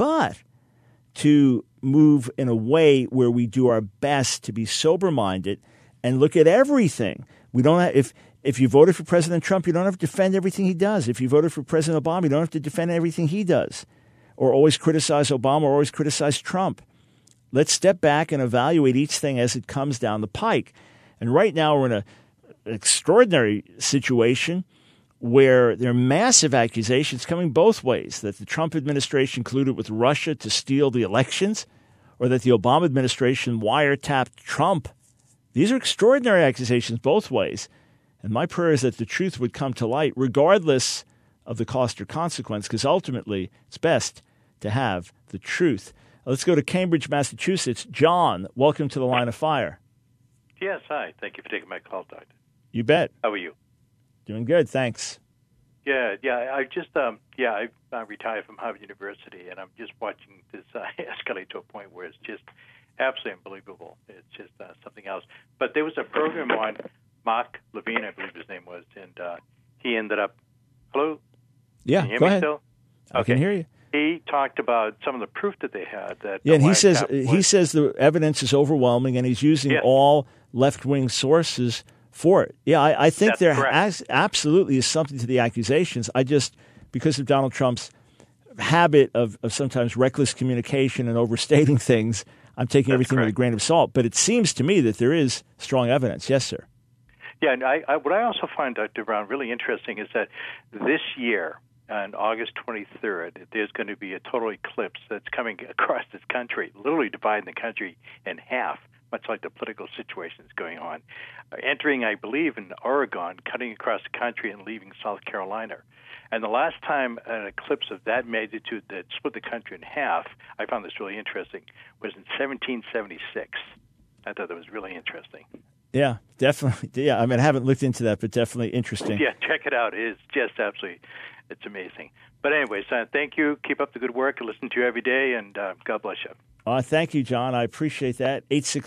to move in a way where we do our best to be sober-minded and look at everything. We don't have, if you voted for President Trump, you don't have to defend everything he does. If you voted for President Obama, you don't have to defend everything he does, or always criticize Obama or always criticize Trump. Let's step back and evaluate each thing as it comes down the pike. And right now we're in an extraordinary situation where there are massive accusations coming both ways, that the Trump administration colluded with Russia to steal the elections, or that the Obama administration wiretapped Trump. These are extraordinary accusations both ways. And my prayer is that the truth would come to light regardless of the cost or consequence, because ultimately it's best to have the truth. Let's go to Cambridge, Massachusetts. John, welcome to the Line of Fire. Yes, hi. Thank you for taking my call, Doctor. You bet. How are you? Doing good, thanks. Yeah. I just, I retired from Harvard University, and I'm just watching this escalate to a point where it's just absolutely unbelievable. It's just something else. But there was a program on Mark Levine, I believe his name was, and he ended up. Hello. Yeah, can you hear go me ahead. Still? I can hear you. He talked about some of the proof that they had. And he says the evidence is overwhelming, and he's using all left-wing sources for it. Yeah, I think there absolutely is something to the accusations. I just, because of Donald Trump's habit of sometimes reckless communication and overstating things, I'm taking everything with a grain of salt. But it seems to me that there is strong evidence. Yes, sir. Yeah, and what I also find, Dr. Brown, really interesting is that this year, on August 23rd, there's going to be a total eclipse that's coming across this country, literally dividing the country in half, much like the political situation is going on. Entering, I believe, in Oregon, cutting across the country and leaving South Carolina. And the last time an eclipse of that magnitude that split the country in half, I found this really interesting, was in 1776. I thought that was really interesting. Yeah, definitely. Yeah, I mean, I haven't looked into that, but definitely interesting. Yeah, check it out. It is just absolutely, it's amazing. But anyways, thank you. Keep up the good work. I listen to you every day, and God bless you. Thank you, John. I appreciate that.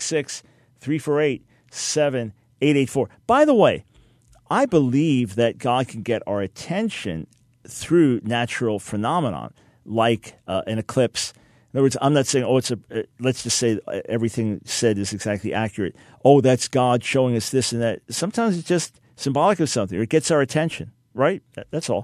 866-348-7884. By the way, I believe that God can get our attention through natural phenomenon, like an eclipse. In other words, I'm not saying, let's just say everything said is exactly accurate. Oh, that's God showing us this and that. Sometimes it's just symbolic of something, or it gets our attention, right? That's all.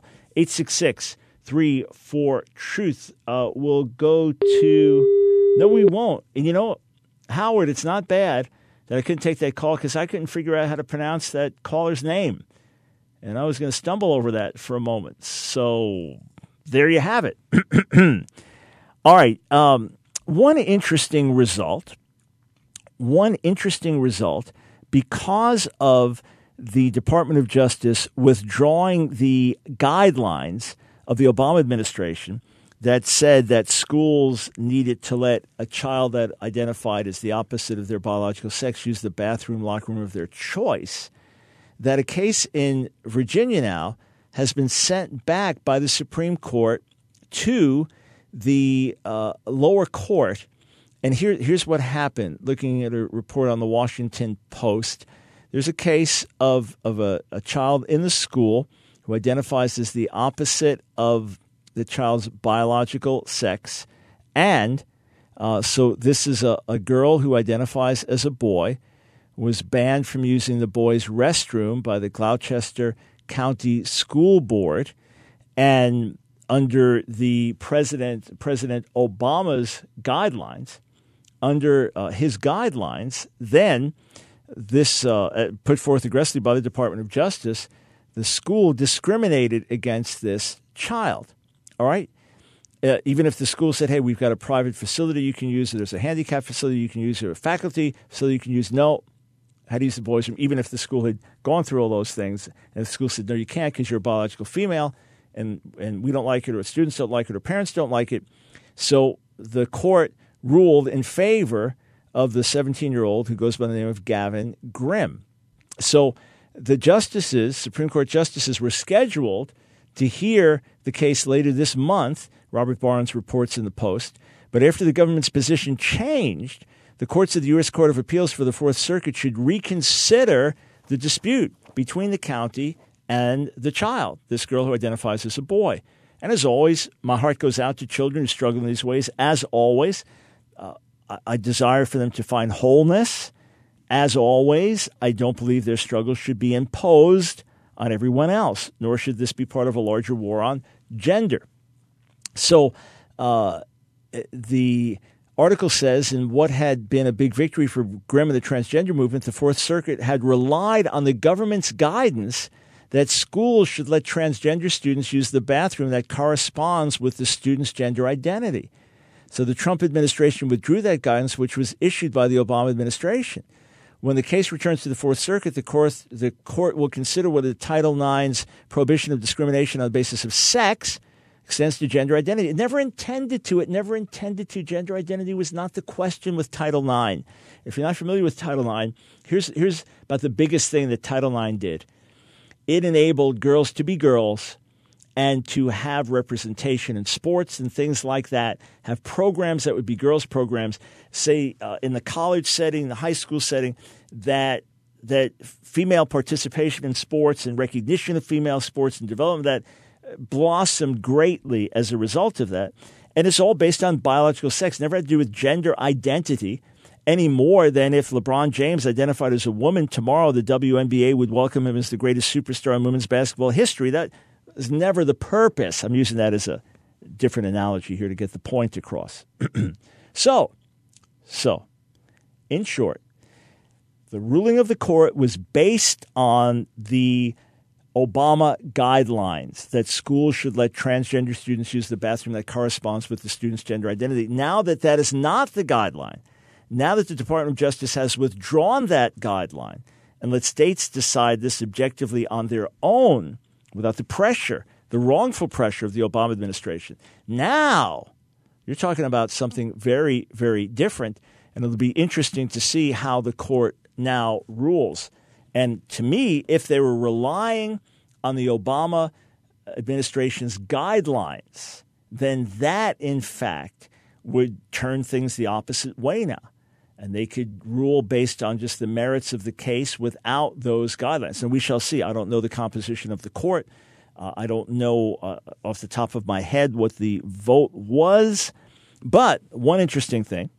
866-34-TRUTH. We'll go to, no, we won't. And you know, Howard, it's not bad that I couldn't take that call because I couldn't figure out how to pronounce that caller's name. And I was going to stumble over that for a moment. So there you have it. All right. One interesting result, because of the Department of Justice withdrawing the guidelines of the Obama administration that said that schools needed to let a child that identified as the opposite of their biological sex use the bathroom, locker room of their choice, that a case in Virginia now has been sent back by the Supreme Court to the lower court. And here's what happened. Looking at a report on the Washington Post, there's a case of a child in the school who identifies as the opposite of the child's biological sex. And so this is a girl who identifies as a boy, was banned from using the boys' restroom by the Gloucester County School Board. And under the President Obama's guidelines, then this put forth aggressively by the Department of Justice, the school discriminated against this child. All right? Even if the school said, hey, we've got a private facility you can use, or there's a handicap facility you can use, or a faculty facility you can use, no, how to use the boys' room, even if the school had gone through all those things, and the school said, no, you can't because you're a biological female, and we don't like it, or students don't like it, or parents don't like it. So the court ruled in favor of the 17-year-old who goes by the name of Gavin Grimm. So the Supreme Court justices, were scheduled to hear the case later this month, Robert Barnes reports in the Post. But after the government's position changed, the courts of the U.S. Court of Appeals for the Fourth Circuit should reconsider the dispute between the county and the child, this girl who identifies as a boy. And as always, my heart goes out to children who struggle in these ways. As always, I desire for them to find wholeness. As always, I don't believe their struggles should be imposed on everyone else, nor should this be part of a larger war on gender. So the article says, in what had been a big victory for Grimm and the transgender movement, the Fourth Circuit had relied on the government's guidance that schools should let transgender students use the bathroom that corresponds with the student's gender identity. So the Trump administration withdrew that guidance, which was issued by the Obama administration. When the case returns to the Fourth Circuit, the court will consider whether Title IX's prohibition of discrimination on the basis of sex extends to gender identity. It never intended to. Gender identity was not the question with Title IX. If you're not familiar with Title IX, here's about the biggest thing that Title IX did. It enabled girls to be girls and to have representation in sports and things like that, have programs that would be girls' programs, say in the college setting, the high school setting, that female participation in sports and recognition of female sports and development that blossomed greatly as a result of that. And it's all based on biological sex. Never had to do with gender identity any more than if LeBron James identified as a woman tomorrow, the WNBA would welcome him as the greatest superstar in women's basketball history. That is never the purpose. I'm using that as a different analogy here to get the point across. So, in short, the ruling of the court was based on the Obama guidelines that schools should let transgender students use the bathroom that corresponds with the student's gender identity. Now that is not the guideline, now that the Department of Justice has withdrawn that guideline and let states decide this objectively on their own without the pressure, the wrongful pressure of the Obama administration, now you're talking about something very, very different, and it'll be interesting to see how the court now rules. And to me, if they were relying on the Obama administration's guidelines, then that, in fact, would turn things the opposite way now. And they could rule based on just the merits of the case without those guidelines. And we shall see. I don't know the composition of the court. I don't know off the top of my head what the vote was. But one interesting thing,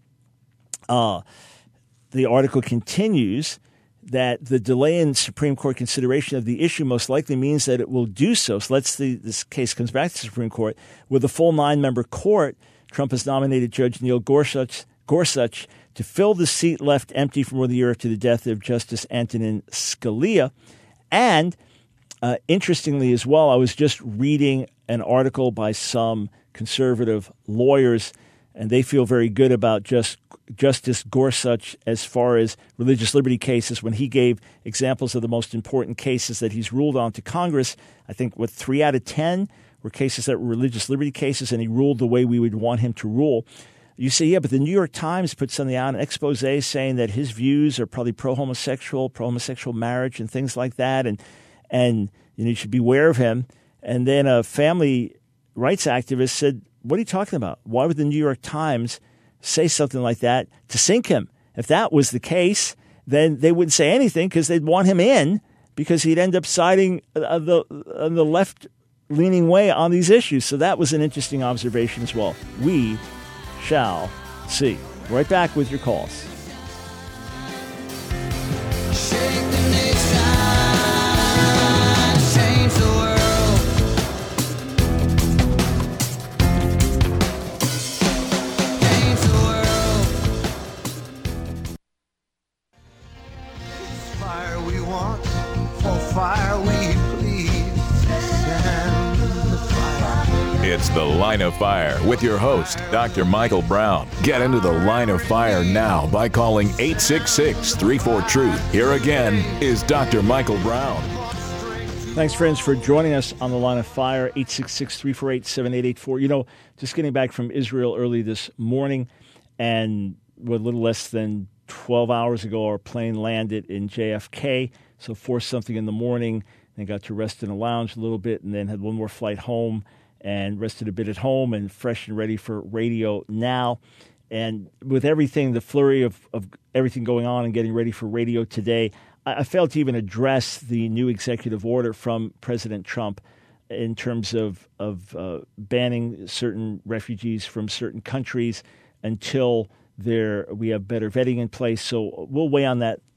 the article continues that the delay in Supreme Court consideration of the issue most likely means that it will do so. So let's see, this case comes back to the Supreme Court. With a full 9-member court, Trump has nominated Judge Neil Gorsuch to fill the seat left empty for more than a year after the death of Justice Antonin Scalia. And interestingly as well, I was just reading an article by some conservative lawyers, and they feel very good about Justice Gorsuch as far as religious liberty cases when he gave examples of the most important cases that he's ruled on to Congress. I think 3 out of 10 were cases that were religious liberty cases, and he ruled the way we would want him to rule. You say, yeah, but the New York Times put something out, an expose saying that his views are probably pro-homosexual marriage and things like that, and you should beware of him. And then a family rights activist said, what are you talking about? Why would the New York Times say something like that to sink him? If that was the case, then they wouldn't say anything because they'd want him in because he'd end up siding on the left-leaning way on these issues. So that was an interesting observation as well. We shall see. Right back with your calls. Change the world. Change the world. It's fire we want, for fire we plead. Stand the fire. It's The Line of Fire with your host, Dr. Michael Brown. Get into the Line of Fire now by calling 866-34-TRUTH. Here again is Dr. Michael Brown. Thanks, friends, for joining us on The Line of Fire, 866-348-7884. Just getting back from Israel early this morning, and a little less than 12 hours ago, our plane landed in JFK, so 4-something in the morning, and got to rest in a lounge a little bit, and then had one more flight home, and rested a bit at home and fresh and ready for radio now. And with everything, the flurry of everything going on and getting ready for radio today, I failed to even address the new executive order from President Trump in terms of banning certain refugees from certain countries until we have better vetting in place. So we'll weigh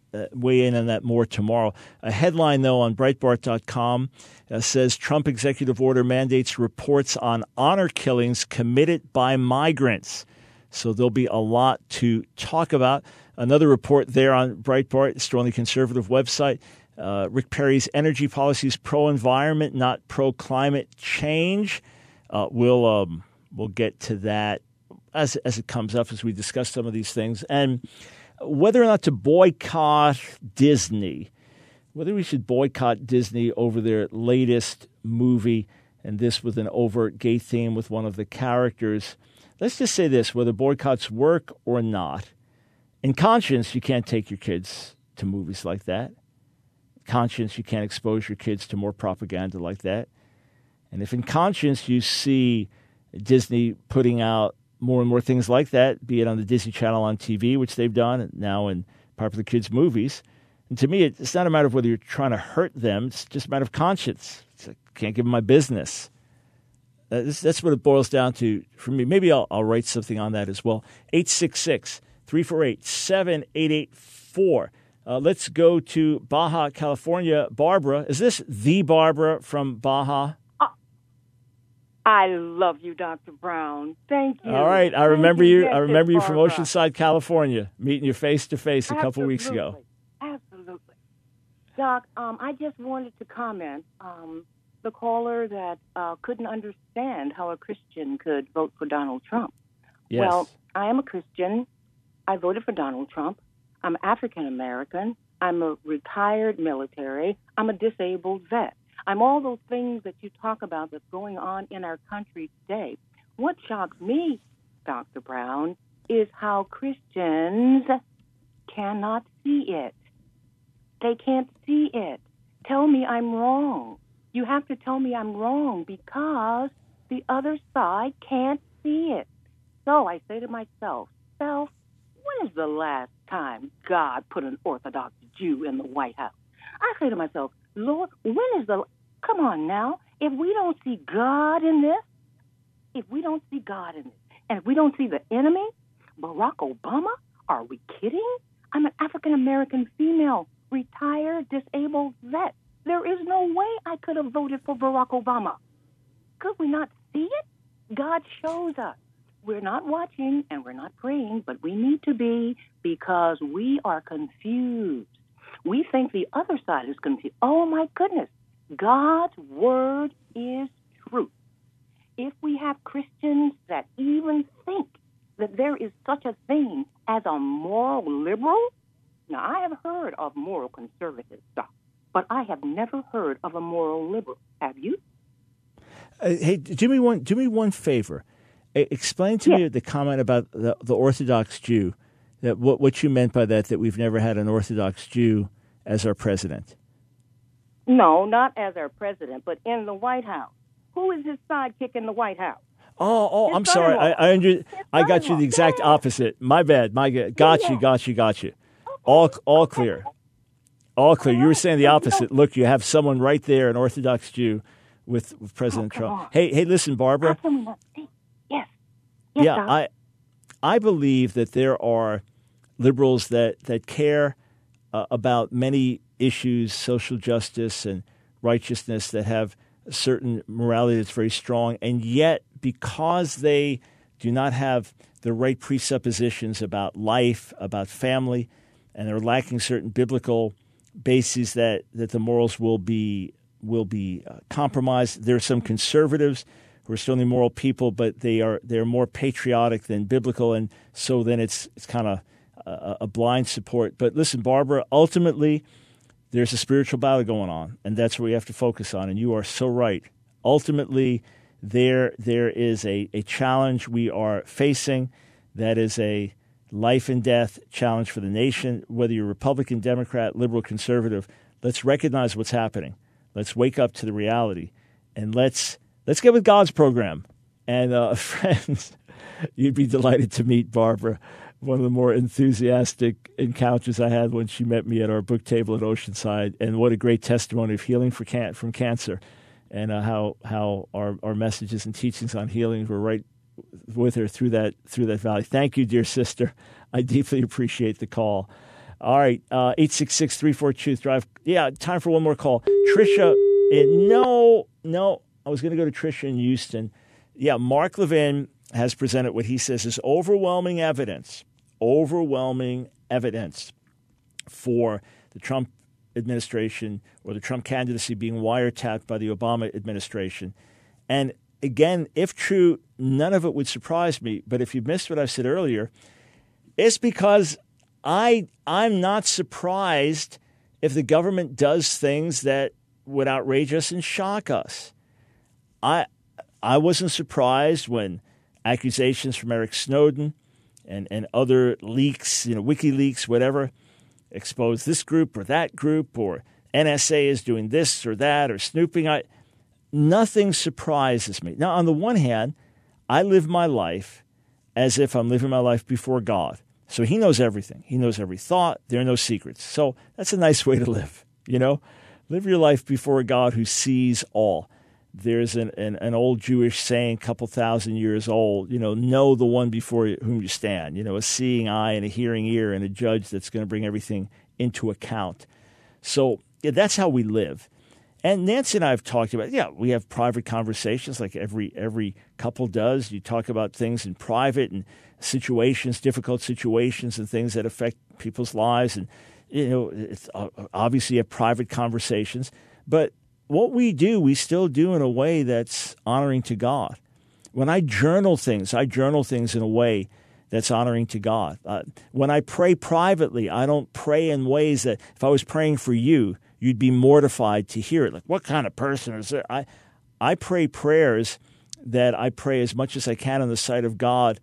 in on that more tomorrow. A headline, though, on Breitbart.com says Trump executive order mandates reports on honor killings committed by migrants. So there'll be a lot to talk about. Another report there on Breitbart, strongly conservative website. Rick Perry's energy policy is pro-environment, not pro-climate change. We'll get to that as it comes up as we discuss some of these things. And whether or not to boycott Disney, whether we should boycott Disney over their latest movie, and this with an overt gay theme with one of the characters. Let's just say this, whether boycotts work or not. In conscience, you can't take your kids to movies like that. In conscience, you can't expose your kids to more propaganda like that. And if in conscience you see Disney putting out more and more things like that, be it on the Disney Channel on TV, which they've done, and now in popular kids' movies. And to me, it's not a matter of whether you're trying to hurt them. It's just a matter of conscience. It's like, can't give them my business. That's what it boils down to for me. Maybe I'll write something on that as well. 866-348-7884. Let's go to Baja, California. Barbara, is this the Barbara from Baja? I love you, Dr. Brown. Thank you. All right. I remember you. I remember you from Barbara. Oceanside, California, meeting you face to face a couple weeks ago. Absolutely. Doc, I just wanted to comment. The caller that couldn't understand how a Christian could vote for Donald Trump. Yes. Well, I am a Christian. I voted for Donald Trump. I'm African American. I'm a retired military. I'm a disabled vet. I'm all those things that you talk about that's going on in our country today. What shocks me, Dr. Brown, is how Christians cannot see it. They can't see it. Tell me I'm wrong. You have to tell me I'm wrong because the other side can't see it. So I say to myself, when is the last time God put an Orthodox Jew in the White House? I say to myself, Lord, come on now, if we don't see God in this, and if we don't see the enemy, Barack Obama, are we kidding? I'm an African-American female, retired, disabled vet. There is no way I could have voted for Barack Obama. Could we not see it? God shows us. We're not watching and we're not praying, but we need to be because we are confused. We think the other side is confused. Oh, my goodness. God's word is truth. If we have Christians that even think that there is such a thing as a moral liberal, now I have heard of moral conservative stuff, but I have never heard of a moral liberal. Have you? Hey, do me one favor. Explain to me the comment about the Orthodox Jew. That what you meant by that we've never had an Orthodox Jew as our president. No, not as our president, but in the White House. Who is his sidekick in the White House? Oh, I'm sorry. I got you the exact opposite. My bad. Got you. All clear. All clear. You were saying the opposite. Look, you have someone right there, an Orthodox Jew, with President Trump. Hey, listen, Barbara. Yes. Yeah, I believe that there are liberals that care about many issues, social justice and righteousness, that have a certain morality that's very strong, and yet because they do not have the right presuppositions about life, about family, and they're lacking certain biblical bases that the morals will be compromised. There are some conservatives who are certainly moral people, but they're more patriotic than biblical, and so then it's kind of a blind support. But listen, Barbara, ultimately there's a spiritual battle going on, and that's what we have to focus on. And you are so right. Ultimately, there is a challenge we are facing that is a life and death challenge for the nation, whether you're Republican, Democrat, liberal, conservative. Let's recognize what's happening. Let's wake up to the reality, and let's get with God's program. And friends, you'd be delighted to meet Barbara. One of the more enthusiastic encounters I had when she met me at our book table at Oceanside, and what a great testimony of healing from cancer, and how our messages and teachings on healing were right with her through that valley. Thank you, dear sister. I deeply appreciate the call. All right, 866-34-TRUTH. Yeah, time for one more call. Tricia, no, I was going to go to Tricia in Houston. Yeah, Mark Levin has presented what he says is overwhelming evidence for the Trump administration or the Trump candidacy being wiretapped by the Obama administration. And again, if true, none of it would surprise me. But if you missed what I said earlier, it's because I'm not surprised if the government does things that would outrage us and shock us. I wasn't surprised when accusations from Eric Snowden and other leaks, WikiLeaks, whatever, exposed this group or that group, or NSA is doing this or that, or snooping. Nothing surprises me. Now, on the one hand, I live my life as if I'm living my life before God. So he knows everything. He knows every thought. There are no secrets. So that's a nice way to live, Live your life before a God who sees all. There's an old Jewish saying, a couple thousand years old, know the one before whom you stand, a seeing eye and a hearing ear and a judge that's going to bring everything into account. So that's how we live. And Nancy and I have talked about, we have private conversations like every couple does. You talk about things in private and situations, difficult situations and things that affect people's lives. And, it's obviously you have private conversations. But what we do, we still do in a way that's honoring to God. When I journal things in a way that's honoring to God. When I pray privately, I don't pray in ways that if I was praying for you, you'd be mortified to hear it. Like, what kind of person is there? I pray prayers that I pray as much as I can in the sight of God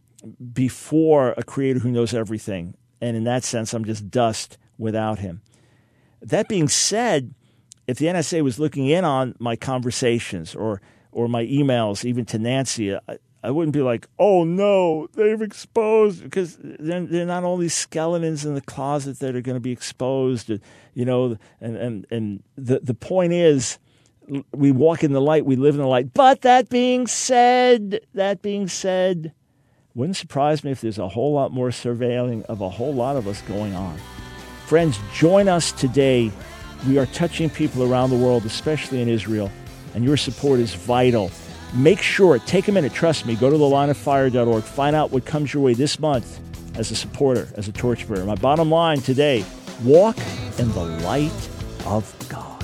before a creator who knows everything. And in that sense, I'm just dust without him. That being said, if the NSA was looking in on my conversations or my emails, even to Nancy, I wouldn't be like, oh, no, they've exposed, because they're not all these skeletons in the closet that are going to be exposed, and the point is, we walk in the light, we live in the light. But that being said, wouldn't surprise me if there's a whole lot more surveilling of a whole lot of us going on. Friends, join us today. We are touching people around the world, especially in Israel, and your support is vital. Make sure, take a minute, trust me, go to thelineoffire.org, find out what comes your way this month as a supporter, as a torchbearer. My bottom line today, walk in the light of God.